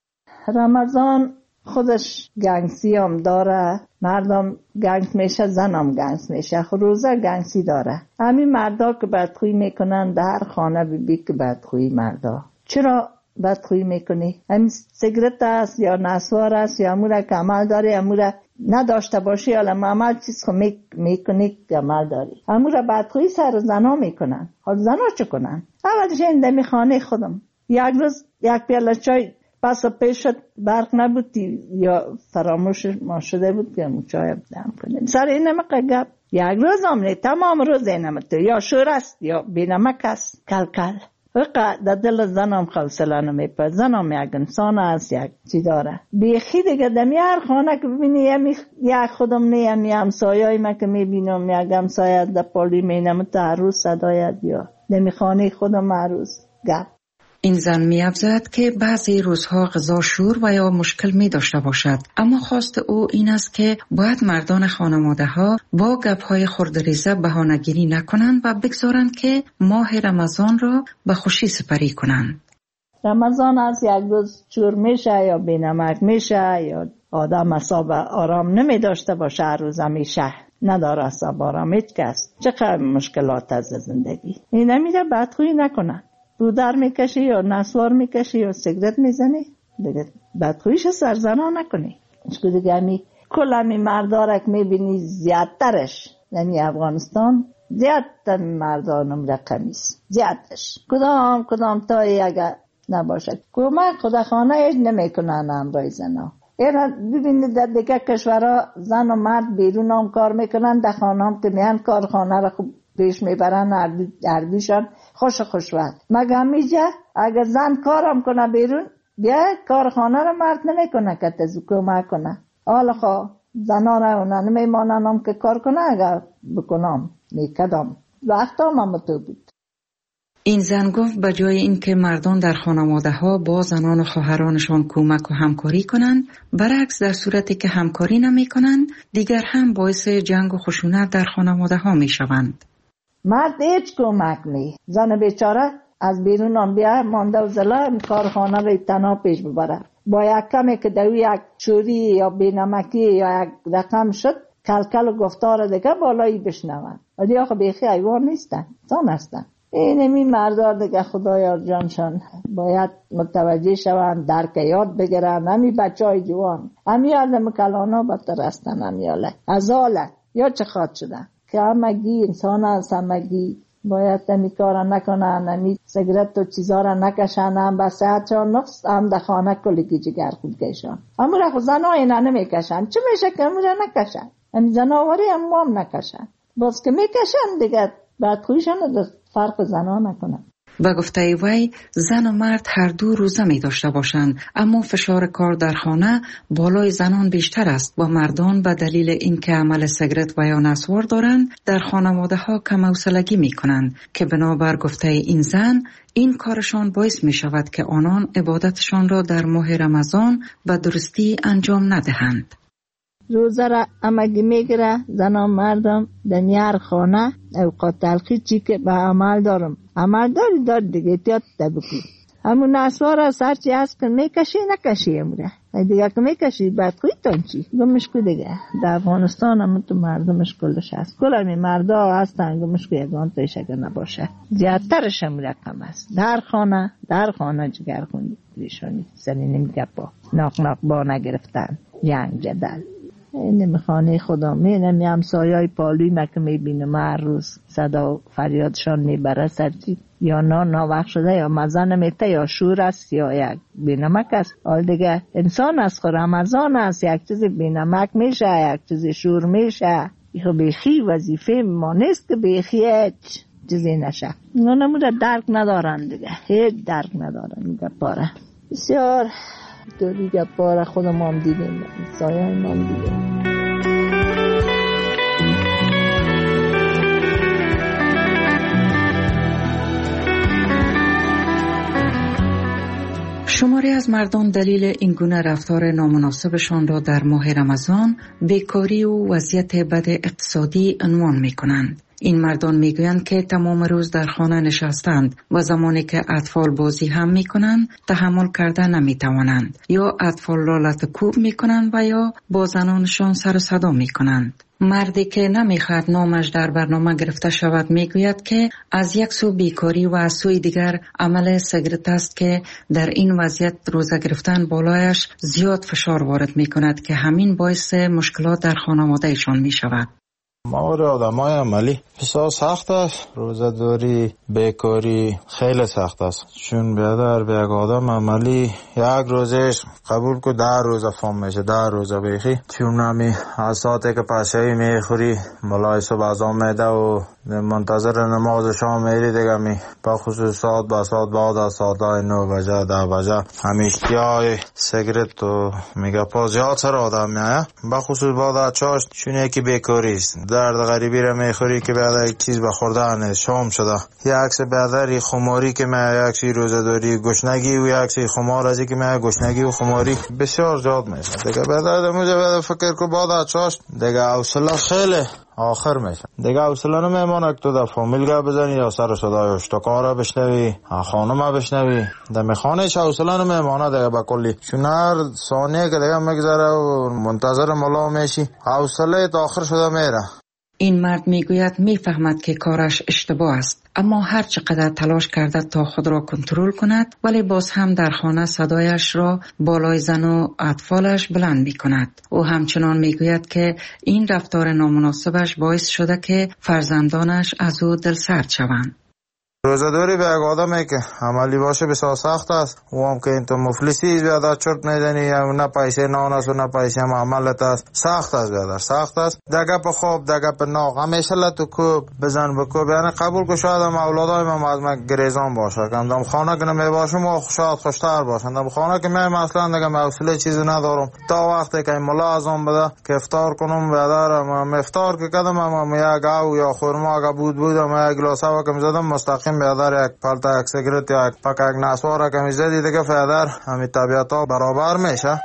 رمضان خودش گنگسی هم داره، مردم گنگ میشه، زنم گنگ میشه، روزه گنگسی داره. همین مردا که بدخویی میکنن در خانه بی بی که بدخویی مردا. چرا بدخویی میکنی؟ همین سیگرت است یا نسوار است یا اموره که عمل داری، اموره نداشته باشی یا عمل چیز خو میکنی که عمل داری. اموره بدخویی سر زنا میکنن. حال زنا چه کنن؟ اولش این دمی خانه خودم یک روز یک پیاله چای پس پیش شد، برق نبودی یا فراموش ما شده بود که مو چای دم کنیم. سر این نمک گپ یک روز هم نه، تمام روز این نمک یا شور است یا بی نمک است. کل کل وقت در دل زنم خوصله نمیپد. زنم یک انسان است، یک چی داره بیخی دیگه. دمی هر خانه که ببینی یک خودم نه یمی همسایای من که میبینم یک همسایه در پالی مینم تا هر روز صدایت یا دمی خانه خودم هر روز گپ. این زن می افزاید که بعضی روزها غذا شور و یا مشکل می داشته باشد، اما خواست او این است که باید مردان خانواده ها با گپ‌های خردریزه بهانه‌گیری نکنند و بگذارند که ماه رمضان را به خوشی سپری کنند. رمضان از یک روز شور میشه یا بینمک میشه یا آدم اصاب آرام نمی داشته باشه، هر روز میشه نداره اصاب آرام هیچ کس. چقدر مشکلات از زندگی این نمیره بدخویی نکنن. بودر میکشی یا نسوار میکشی یا سیگرت میزنی دیگه بدخویش سرزنا نکنی. اشکو دیگه همی کل همی مردارک میبینی زیادترش یعنی افغانستان زیادتر مردانم رقمیست زیادش کدام کدام تایی اگر نباشد کمک خدا خانه نمیکنن امرای زنا. اینا ببینید در دیگه کشورها زن و مرد بیرون هم کار میکنن، در خانه هم که میان کارخانه را خوب پیش میبرن، اردیشان خوش خوشوقت. مگه میجه اگر زن کارم کنه بیرون بیا کارخانه رو مرد نمیکنه که تزو کمک کنه. حالا خوا زنان رو نمیمانن هم که کار کنه، اگر بکنم میکدم وقت هم هم تو بود. این زن گفت به جای اینکه مردان در خانواده ها با زنان و خواهرانشان کمک و همکاری کنند، برعکس در صورتی که همکاری نمی کنند دیگر هم باعث جنگ و خشونت در خانواده ها می شوند. مرد هیچ کمک نی، زن بیچاره از بیرون هم بیا مانده و زلا کارخانه رو تنها پیش ببره. با یک کمی که دوی یک چوری یا بینمکی یا یک رقم شد کلکل و گفتار دیگه بالایی بشنون. ولی آخه بیخی ایوان نیستن، زن هستن. اینمی مردار دیگه خدایا جانشان باید متوجه شوند، درک یاد بگیرن. همی بچه های جوان همی آدم کلانا بدتر هستن، همی آله از آله یا چه خواد شدن که همگی انسان هست، همگی باید همی کارا نکنن، همی سیگرت و چیزا را نکشن، هم به صحت چون نقص هم در خانه کلگی جگر خود کشن. همون را خود زنها اینا نمیکشن، چه میشه که همون را نکشن؟ همی زناواری هم هم نکشن، باز که میکشن دیگه بعد خویشن فرق زنها نکنن. به گفته وی زن و مرد هر دو روزه می داشته باشند، اما فشار کار در خانه بالای زنان بیشتر است و مردان به دلیل اینکه عمل سیگرت و یا نسوار دارند در خانواده ها کم حوصلگی می کنند که بنابر گفته این زن این کارشان باعث می شود که آنان عبادتشان را در ماه رمضان به درستی انجام ندهند. روزه را امگی میگیره زنان مردم دنیار خانه اوقات تلخی چی که به عمل دارم عمل داری دار دیگه تیاد تبکی همون نسوار از هرچی هست کن میکشی نکشی امره دیگه که میکشی بدخویتان چی؟ گمش کو دیگه. در افغانستان هم تو مردمش کلش هست. کل همی مردا هستن گمش کو یگان تایش اگه نباشه. زیادترش هم رقم است. در خانه در خانه جگر خوندی ریشانی سنی نمیگه با ناق ناق با نگرفتن جنگ جدل. این خانه خدا مینم یه همسایای پالوی مکه میبینم هر روز صدا فریادشان میبره سرچی یا نا ناوقت شده یا مزه نمیته یا شور است یا یک بینمک است. حال دیگه انسان است خود رمضان است یک چیزی بینمک میشه یک چیزی شور میشه. ایخو بیخی وظیفه ما نیست که بیخی هیچ چیزی نشه. اینا نموده درک ندارن دیگه هیچ درک ندارن میگه پاره بسیار تو دیگه پاره خودم هم دیدیم سایه هم دیدیم. شماری از مردم دلیل این گونه رفتار نامناسبشان را در ماه رمضان بیکاری و وضعیت بد اقتصادی عنوان می کنند. این مردان می گویند که تمام روز در خانه نشستند و زمانی که اطفال بازی هم می کنند تحمل کرده نمی توانند یا اطفال را لطکوب می کنند و یا با زنانشان سر و صدا می کنند. مردی که نمیخواد نامش در برنامه گرفته شود میگوید که از یک سو بیکاری و از سوی دیگر عمل سیگارت است که در این وضعیت روزه گرفتن بالایش زیاد فشار وارد میکند که همین باعث مشکلات در خانواده ایشان میشود. مور آدمای عملی بسیار سخت است. روزه داری بیکاری خیلی سخت است، چون بیادر به یک آدم عملی یک روزش قبول که ده روزه فام میشه ده روزه بیخی، چون نمی از ساعتی که پشهی میخوری ملای صبح از آمده و منتظر نماز شام میری دیگه می با خصوص ساعت با ساعت بعد از ساعت نو بجه ده بجه همیشتی های سیگرت و میگه پا زیاد سر آدم میایه با خصوص بعد از چاشت، چون یکی بیکاری است درد غریبی را میخوری که بعد یک چیز بخوردن شام شده یک عکس بعد خماری که می یک چیز روزه داری گشنگی و یک چیز خمار ازی که می گشنگی و خماری بسیار زیاد میشه دیگه. بعد موجه بعد فکر که بعد از چاشت دیگه حوصله خیلی آخر میشه دیگه حوصله نمیمونه که تو در فامیل گه بزنی یا سر صدای اشتکار بشنوی خانم بشنوی در خانه چه حوصله نمیمونه دیگه با کلی، چون هر ثانیه که دیگه میگذره و منتظر ملا میشی حوصله تا آخر شده میره. این مرد میگوید میفهمد که کارش اشتباه است، اما هر چقدر تلاش کرده تا خود را کنترل کند ولی باز هم در خانه صدایش را بالای زن و اطفالش بلند می کند. او همچنان میگوید که این رفتار نامناسبش باعث شده که فرزندانش از او دلسرد شوند. روزه‌داری به یک آدمی که عملی باشه بسیار سخت است. او هم که این تو مفلسی بیادر چرت میدنی نه پیسه نان است و نه پیسه هم عملت است. سخت است بیادر سخت است. دگه په خواب دگه په ناغ همیشه لطو کوب بزن بکوب، یعنی قبول که شاید هم اولادای من از من گریزان باشه کندم خانه که نمی باشم و شاید خوشتر باشندم خانه که من مثلا دیگه حوصله چیزی ندارم تا وقتی که ملا ازم بده که افطار کنم بیادر من افطار که کردم هم یک گاو یا خرما که بود بودم یک گلاس هوا که می‌زدم مستقیم بیادر یک پلتا یک سیگرت یا یک پک یک نسوار که میزدی دیگه بیادر همین طبیعت ها برابر میشه.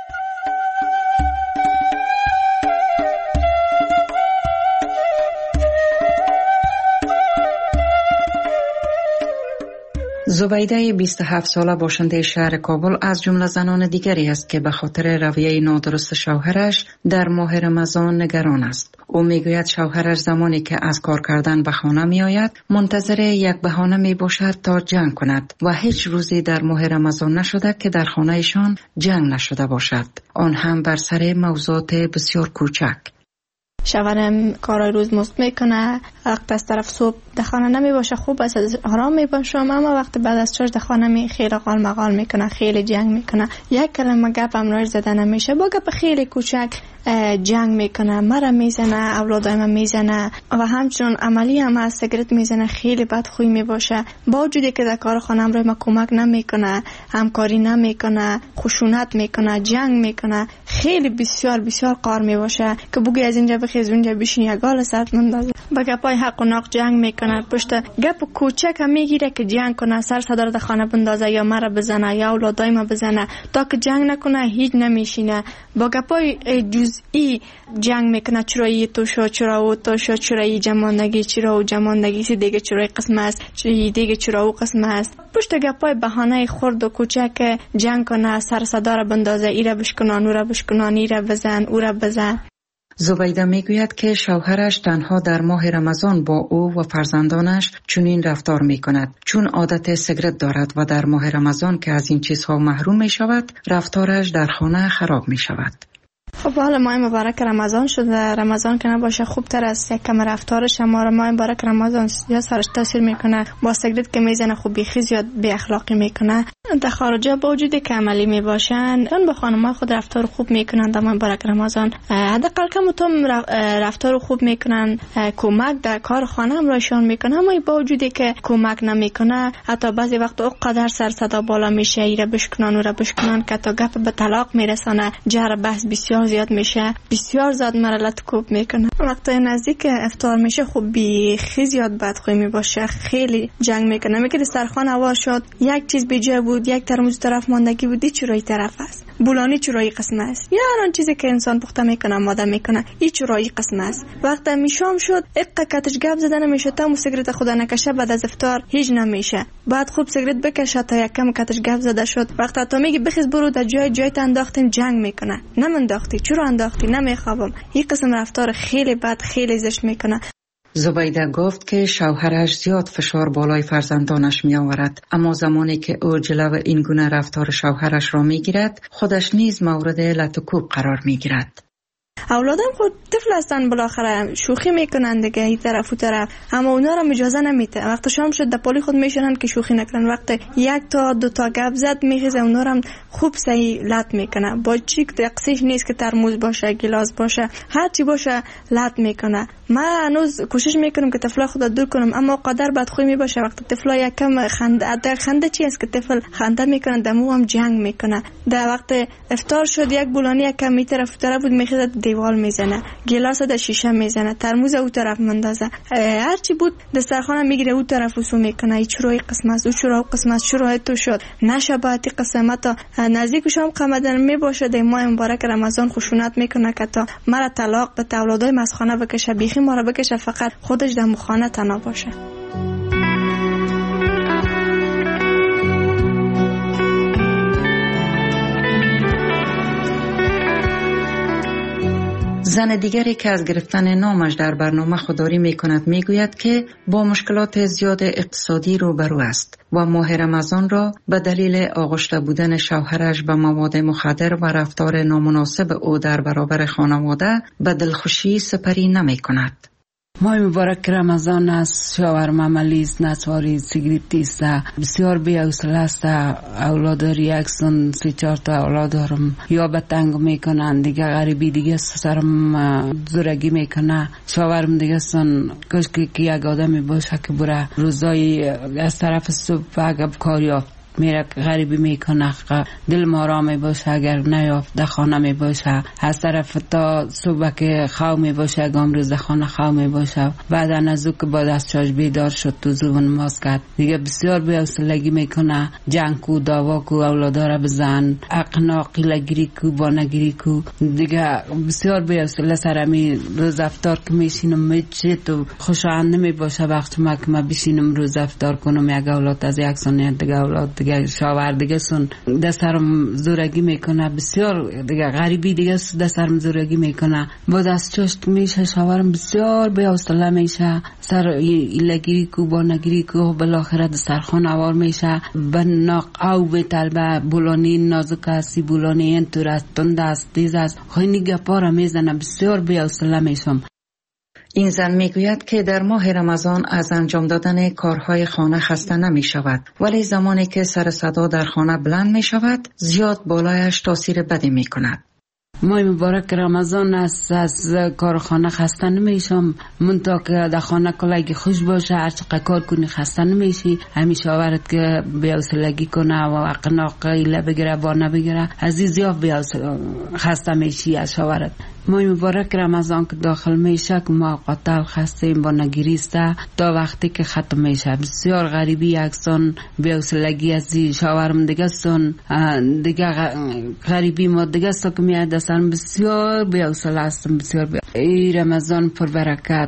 زبیده بیست و هفت ساله باشنده شهر کابل از جمله زنان دیگری است که به خاطر رویه نادرست شوهرش در ماه رمضان نگران است. او میگوید شوهرش زمانی که از کار کردن به خانه می آید منتظر یک بهانه می باشد تا جنگ کند و هیچ روزی در ماه رمضان نشده که در خانهشان جنگ نشده باشد، آن هم بر سر موضوعات بسیار کوچک. شوهرم کارای روز مزد میکنه، وقت از طرف صبح در خانه نمی باشه خوب است آرام می باشم، اما وقت بعد از چاش در خانه می خیلی قال مقال میکنه، خیلی جنگ میکنه، یک کلمه گپ هم راش زده نمیشه، با گپ خیلی کوچک جنگ میکنه، مرا میزنه، اولادای من میزنه و همچنان عملی هم از سیگرت میزنه، خیلی بد خوی میباشه. با وجودی که در کار خانم روی ما کمک نمیکنه، همکاری نمیکنه، خشونت میکنه، جنگ میکنه، خیلی بسیار بسیار قار میباشه که بگی از اینجا بخیز اونجا بشین یک گال ساعت مندازه با گپای حق و ناق جنگ میکنه، پشت گپ کوچک هم میگیره که جنگ کنه، سر صدا در خانه بندازه یا مرا بزنه یا اولادای ما بزنه. تا که جنگ نکنه هیچ نمیشینه. با گپای جزئی جنگ میکنه، چرایی تو شو، چرا او تو شو، چرایی جماندگی، چرا او جماندگی سی دیگه چرای قسم است، چرایی دیگه چرا او قسم است. پشت گپای بهانه خرد و کوچک جنگ کنه، سر صدا را بندازه، ایره بشکنان، او را بشکنان، ایره بزن، او را بزن. زبیده میگوید که شوهرش تنها در ماه رمضان با او و فرزندانش چنین رفتار میکند، چون عادت سیگرت دارد و در ماه رمضان که از این چیزها محروم میشود رفتارش در خانه خراب میشود. خب حالا ماه مبارک رمضان شده، رمضان که نباشه خوب تر است یک کم رفتارش، اما ماه مبارک رمضان یا سرش تاثیر میکنه، با سیگرت که میزنه خوب بیخیز یا بی اخلاقی میکنه. در خارجا با وجودی که عملی میباشن اون با خانم‌ها خود رفتار خوب میکنن در ماه مبارک رمضان، حداقل کم و کم رفتار خوب میکنن، کمک در کار خانه هم رایشان میکنه. اما با وجودی که کمک نمیکنه حتی بعضی وقت اونقدر سر صدا بالا میشه، ایره بشکنان و را بشکنان که تا گپ به طلاق میرسانه، جر بحث بسیار زیاد میشه، بسیار زیاد مرلت کوب میکنه. وقتی نزدیک افطار میشه خوب بیخی زیاد بدخوی میباشه، خیلی جنگ میکنه. میگه دسترخوان هوا شد، یک چیز به جای بود، یک ترموز طرف ماندگی بود، چرایی طرف است، بولانی چرایی قسم است، یا هر آن چیزی که انسان پخته میکنه ماده میکنه این چرایی قسم است. وقتی میشام شد اقا کتش گپ زدن نمیشه، تا سیگرت خدا نکشه بعد از افطار هیچ نمیشه، بعد خوب سیگرت بکشه تا یک کم کتش گپ زده شد. وقتی تا میگی بخیز برو در جای جایت انداختیم جنگ میکنه، نمنداختی چرا انداختی، نمیخوابم. این قسم رفتار خیلی بد، خیلی زشت میکنه. زبیده گفت که شوهرش زیاد فشار بالای فرزندانش می آورد، اما زمانی که او جلو این گونه رفتار شوهرش را می گیرد خودش نیز مورد لط و کوب قرار می گیرد. اولادم خود طفل هستن، بالاخره شوخی میکنن دیگه این طرف و طرف، اما اونا را اجازه نمیده. وقتی شام شد دپالی خود میشنن که شوخی نکنن، وقتی یک تا دو تا گپ زد میخیزه اونا را خوب صحیح لط میکنه. با چیک تقصیش نیست که ترموز باشه، گلاس باشه، هر چی باشه لط میکنه. من هنوز کوشش میکنم که طفلا خود دور کنم، اما قدر بدخوی میباشه وقتی طفلا یک کم خنده، در خنده چی است که طفل خنده میکنه دمو هم جنگ میکنه. در وقت افطار شد یک بولانی یک کم می طرف طرف بود میخیزه دیوال میزنه، گلاس در شیشه میزنه، ترموز او طرف مندازه، هر چی بود دسترخوان میگیره او طرف وسو میکنه. ای چرای قسم است، او چرا قسم است، چرا تو شد نشباتی قسمت نزدیک شام قمدن میباشه. در ماه مبارک رمضان خشونت میکنه که تا مرا طلاق به اولادای مسخانه بکشه، بیخی ما را بکشه، فقط خودش در مخانه تنها باشه. زن دیگری که از گرفتن نامش در برنامه خودداری می کند می گوید که با مشکلات زیاد اقتصادی روبرو است و ماه رمضان را به دلیل آغشته بودن شوهرش به مواد مخدر و رفتار نامناسب او در برابر خانواده به دلخوشی سپری نمی کند. ماه مبارک رمضان است، شوهرم عملیست، نسواری، سیگریتیست، بسیار بی حوصله است. اولاد یکسون سه چهار تا اولاد دارم، یا به تنگ میکنن دیگه، غریبی دیگه سرم زورگی میکنه. شوهرم دیگه سن کاش که یک آدمی باشه که بره روزای از طرف صبح اگه کار یافت میره غریبی میکنه، دل ما را می باشه، اگر نیافت در خانه می باشه، از طرف تا صبح که خواه می باشه گام روز خانه خواه می باشه. بعد از او که با دستشاش بیدار شد تو زبون ماز کرد دیگه بسیار بی حوصلگی میکنه، جنگ کو، داوا کو، اولادا را بزن، اقنا قیله گیری کو، بانگیری کو، دیگه بسیار بی حوصله سرمی. روز افطار که میشینم میچه تو خوشایند نمی باشه وقتی ما که ما بشینم روز افطار کنم، یک اولاد از یک سن دیگه اولاد دیگه شاور دیگه سن دسترم زورگی میکنه، بسیار دیگه غریبی دیگه دسترم زورگی میکنه. با دست چشت میشه شاورم بسیار بی حوصله میشه، سر ایلگیری کو، بانگیری کو، بالاخره دسترخوان اوار میشه، به ناق او به طلبه بولانی نازک هستی، بولانی این طور است، تند است، تیز است، خیلی گپا را میزنه، بسیار بی حوصله میشم. این زن میگوید که در ماه رمضان از انجام دادن کارهای خانه خسته نمی شود، ولی زمانی که سر صدا در خانه بلند می شود زیاد بالایش تاثیر بدی می کند. ماه مبارک رمضان است، از کار خانه خسته نمیشم، منطقه که در خانه کلگی خوش باشه، هر چقدر کار کنی خسته نمیشی. همیشه آورد که بی‌حوصلگی کنه و اقناق ایله بگیره با نبگیره، عزیز یا بی‌حوصله خسته میشی از شاورت. ماه مبارک رمضان که داخل میشه که ما قاتل هستیم با نگریسته تا وقتی که ختم میشه. بسیار غریبی یکسان بی‌حوصلگی از شاورم دیگه سن دیگه غریبی ما دیگه است که میاد اصلا بسیار بی‌حوصله هستم. بسیار بی... ای رمضان پر برکت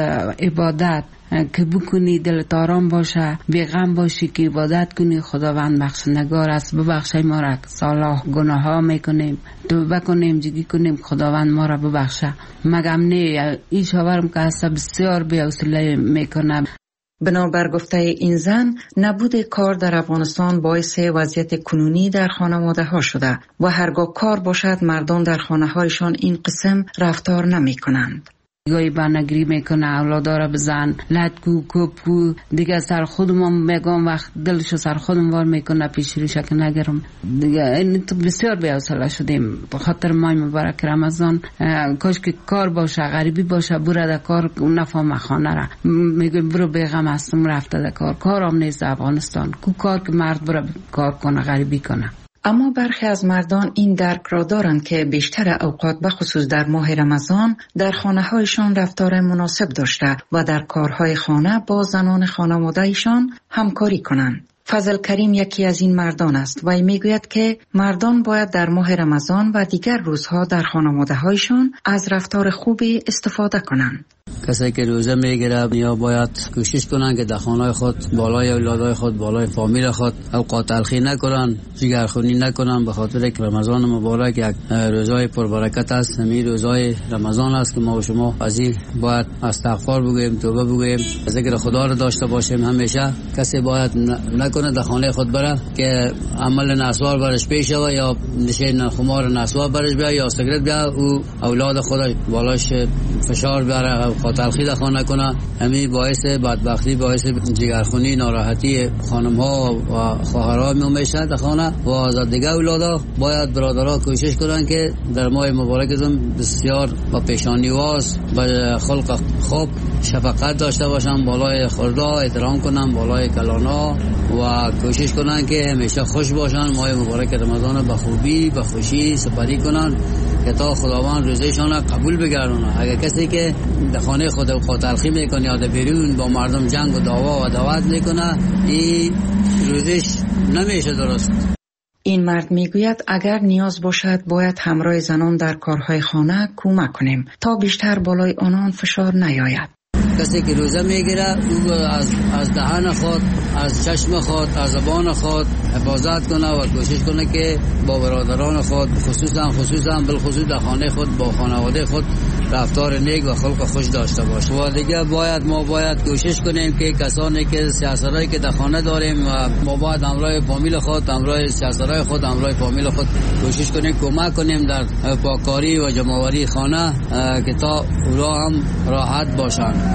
عبادت که بکنی دلت آرام باشه، بیغم باشی که عبادت کنی. خداوند بخشندگار است. ببخشای ما را صلاح گناه ها میکنیم توبه کنیم جگی کنیم خداوند ما را ببخشه. مگم نه این شاورم که هست بسیار بی‌حوصله میکنه. بنابر گفته این زن نبود کار در افغانستان باعث وضعیت کنونی در خانواده ها شده و هرگاه کار باشد مردان در خانه هایشان این قسم رفتار نمی کنند. گاهی بانگری میکنه اولادا را بزن لدکو کپکو دیگه سر خودم میگم وقت دلشو سر خودم وار میکنه پیش روشه که نگرم دیگه. این تو بسیار بی‌حوصله شدیم به خاطر ماه مبارک رمضان. کاش که کار باشه غریبی باشه بره در کار نفهم خانه را میگم برو بیغم هستم رفته در کار. کارم نیست افغانستان کو کار که مرد بره کار کنه غریبی کنه. اما برخی از مردان این درک را دارند که بیشتر اوقات بخصوص در ماه رمضان در خانه هایشان رفتار مناسب داشته و در کارهای خانه با زنان خانواده ایشان همکاری کنند. فضل کریم یکی از این مردان است و میگوید که مردان باید در ماه رمضان و دیگر روزها در خانواده هایشان از رفتار خوبی استفاده کنند. کسایی که روزه میگیره یا باید کوشش کنن که در خانه خود بالای اولادای خود بالای فامیل خود اوقات تلخی نکنن، جگرخونی نکنن، به خاطر که رمضان مبارک یک روزای پربرکت است. همین روزای رمضان است که ما و شما از این باید استغفار بگویم، توبه بگویم، ذکر خدا را داشته باشیم. همیشه کسی باید نکنه در خانه خود بره که عمل نسوار برش پیش شود یا نشین خمار نسوار برش بیاد یا سیگرت بیاد او اولاد خودش بالاش فشار بیاره تلخی در خانه کنه. همین باعث بدبختی، باعث جگرخونی، ناراحتی خانم ها و خواهرها میشه در خانه و از دیگه اولادا. باید برادرها کوشش کنن که در ماه مبارکتون بسیار با پیشانیواز با خلق خوب شفقت داشته باشن، بالای خوردا احترام کنن، بالای کلانا و کوشش کنن که همیشه خوش باشن. ماه مبارک رمضان به خوبی به خوشی سپری کنن که تا خداوند روزشان قبول بگردونه. اگر کسی که در خانه خود اوقات تلخی میکنه یا در بیرون با مردم جنگ و دعوا و دعوت میکنه این روزش نمیشه درست. این مرد میگوید اگر نیاز باشد باید همراه زنان در کارهای خانه کمک کنیم تا بیشتر بالای آنان فشار نیاید. کسی که روزه میگیره او از از دهان خود، از چشم خود، از زبان خود حفاظت کنه و کوشش کنه که با برادران خود خصوصا خصوصا بالخصوص در خانه خود با خانواده خود رفتار نیک و خلق خوش داشته باشه. و دیگه باید ما باید کوشش کنیم که کسانی که سیاستایی که در خانه داریم و ما باید همراه فامیل خود، همراه سیاستای خود، همراه فامیل خود کوشش کنیم کمک کنیم در پاککاری و جمع‌آوری خانه که تا اونها هم راحت باشن.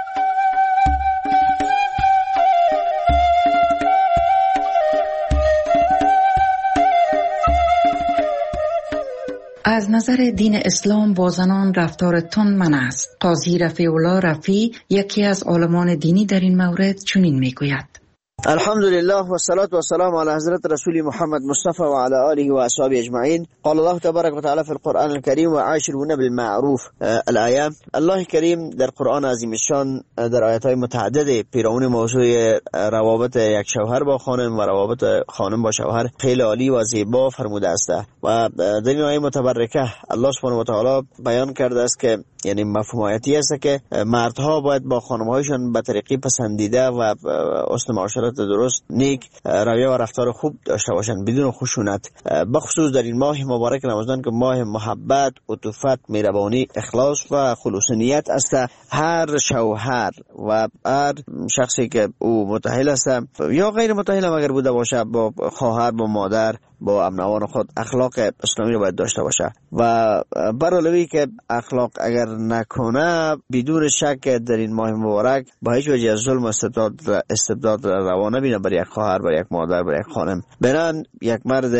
از نظر دین اسلام با زنان رفتار تند منع است. قاضی رفیع الله رفیع یکی از عالمان دینی در این مورد چنین میگوید: الحمدلله و الصلاة والسلام على حضرت رسول محمد مصطفى وعلى آله وأصحابه أجمعين. قال الله تبارك وتعالى في القرآن الكريم وعاشرون بالمعروف. الآية الله کریم در قرآن عظیم الشان در آیات‌های متعدد پیرامون موضوع روابط یک شوهر با خانم و روابط خانم با شوهر خیلی عالی و زیبا فرموده است و در این آیه متبرکه الله سبحانه و تعالی بیان کرده است که یعنی مفهوم آیاتی است که مردها باید با خانم‌هایشان به طریقی پسندیده و حسن معاشرت درست، نیک رویه و رفتار خوب داشته باشند بدون خشونت، بخصوص در این ماه مبارک رمضان که ماه محبت، عطوفت، مهربانی، اخلاص و خلوص نیت است. هر شوهر و هر شخصی که او متأهل است یا غیر متأهل اگر بوده باشه با خواهر، با مادر، با امنوان خود اخلاق اسلامی رو باید داشته باشه و برعلاوه که اخلاق اگر نکنه بدون شک در این ماه مبارک با هیچ وجه از ظلم و استبداد استبداد روا نبینه بر یک خواهر، بر یک مادر، بر یک خانم. بنان یک مرد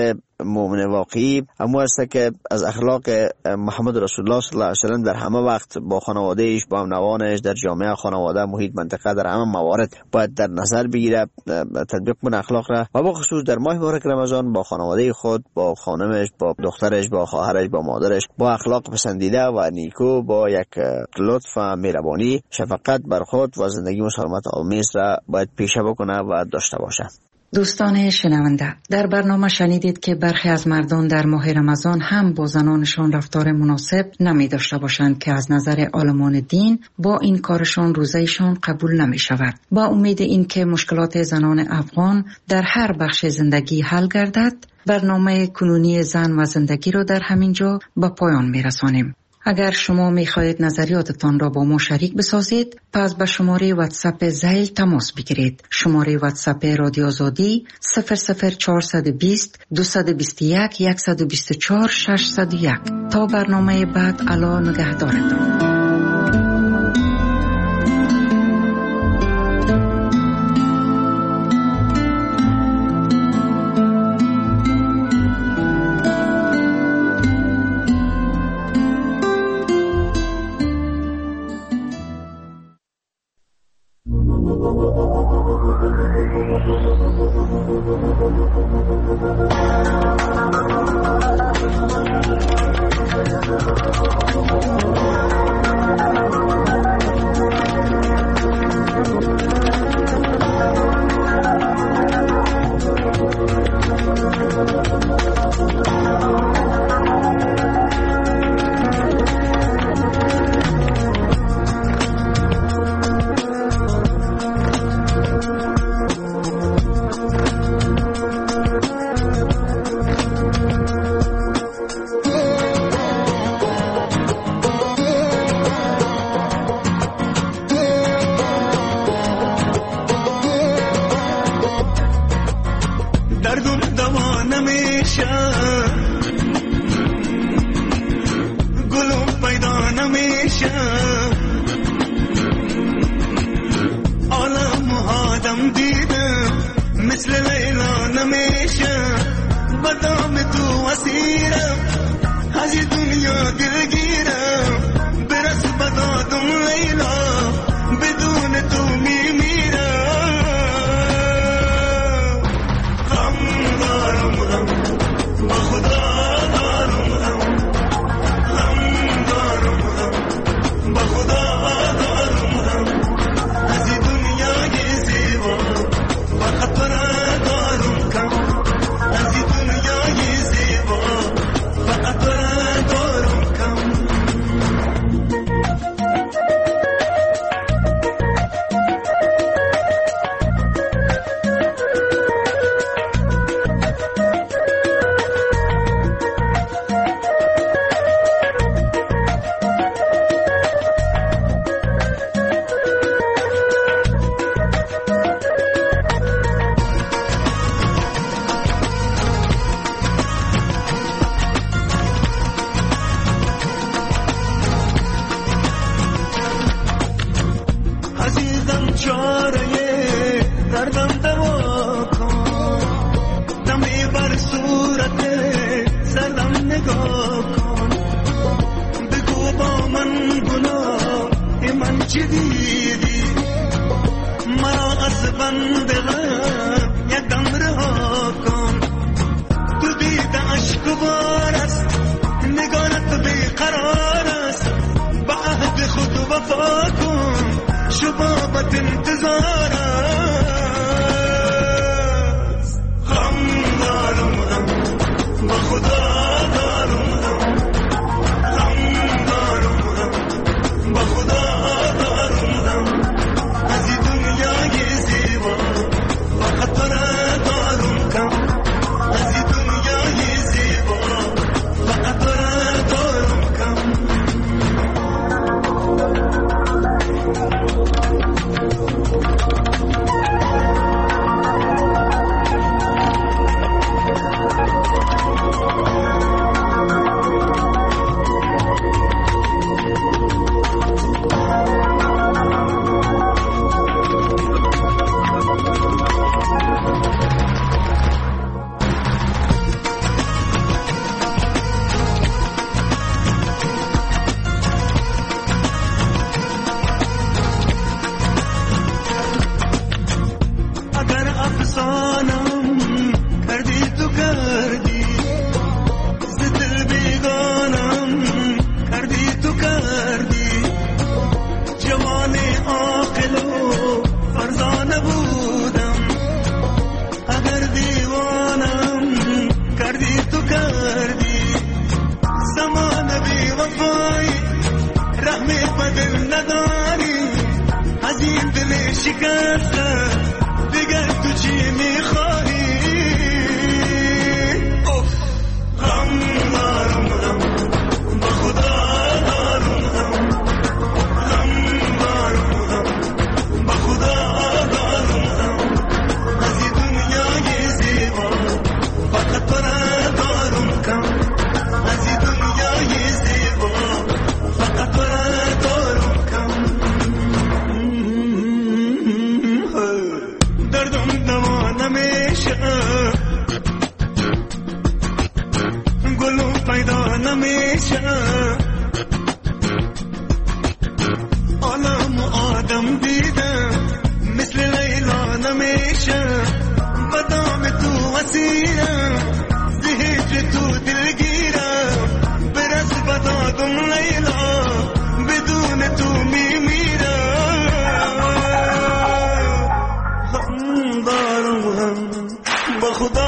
مؤمن واقعی اما است که از اخلاق محمد رسول الله صلی الله علیه و سلم در همه وقت با خانوادهش، با همنوانش، در جامعه، خانواده، محیط، منطقه، در همه موارد باید در نظر بگیره، تطبیق کنه اخلاق را و با خصوص در ماه مبارک رمضان با خانواده خود، با خانمش، با دخترش، با خواهرش، با مادرش با اخلاق پسندیده و نیکو، با یک لطف و مهربانی، شفقت بر خود و زندگی مسالمت آمیز را باید پیشه بکنه و داشته باشه. دوستان شنونده، در برنامه شنیدید که برخی از مردان در ماه رمضان هم با زنانشان رفتار مناسب نمی داشته باشند که از نظر عالمان دین با این کارشان روزهشان قبول نمی شود. با امید این که مشکلات زنان افغان در هر بخش زندگی حل گردد، برنامه کنونی زن و زندگی را در همین جا به پایان می رسانیم. اگر شما می خواهید نظریاتتان را با ما شریک بسازید، پس به شماره واتساپ زیل تماس بگیرید. شماره واتساپ رادیو آزادی صفر صفر چهارصد و بیست دویست و بیست و یک صد و بیست و چهار ششصد و یک. تا برنامه بعد، الا نگهدارتان. خدا دارم از این دنیای زیبا شکسته دیگر تو چی میخواهی غم دارم غم با خدا دارم غم غم دارم غم با خدا دارم غم از این دنیای زیبا فقط تو را دارم کم از این دنیای زیبا فقط تو را دارم کم دردم دوا نمیشه گلو پیدا نمیشه عالم آدم دیدم مثل لیلا نمیشه بدام تو وسیرم زهج تو دلگیرم برس بدادم لیلا بدون تو میمیرم هم دارم هم با خدا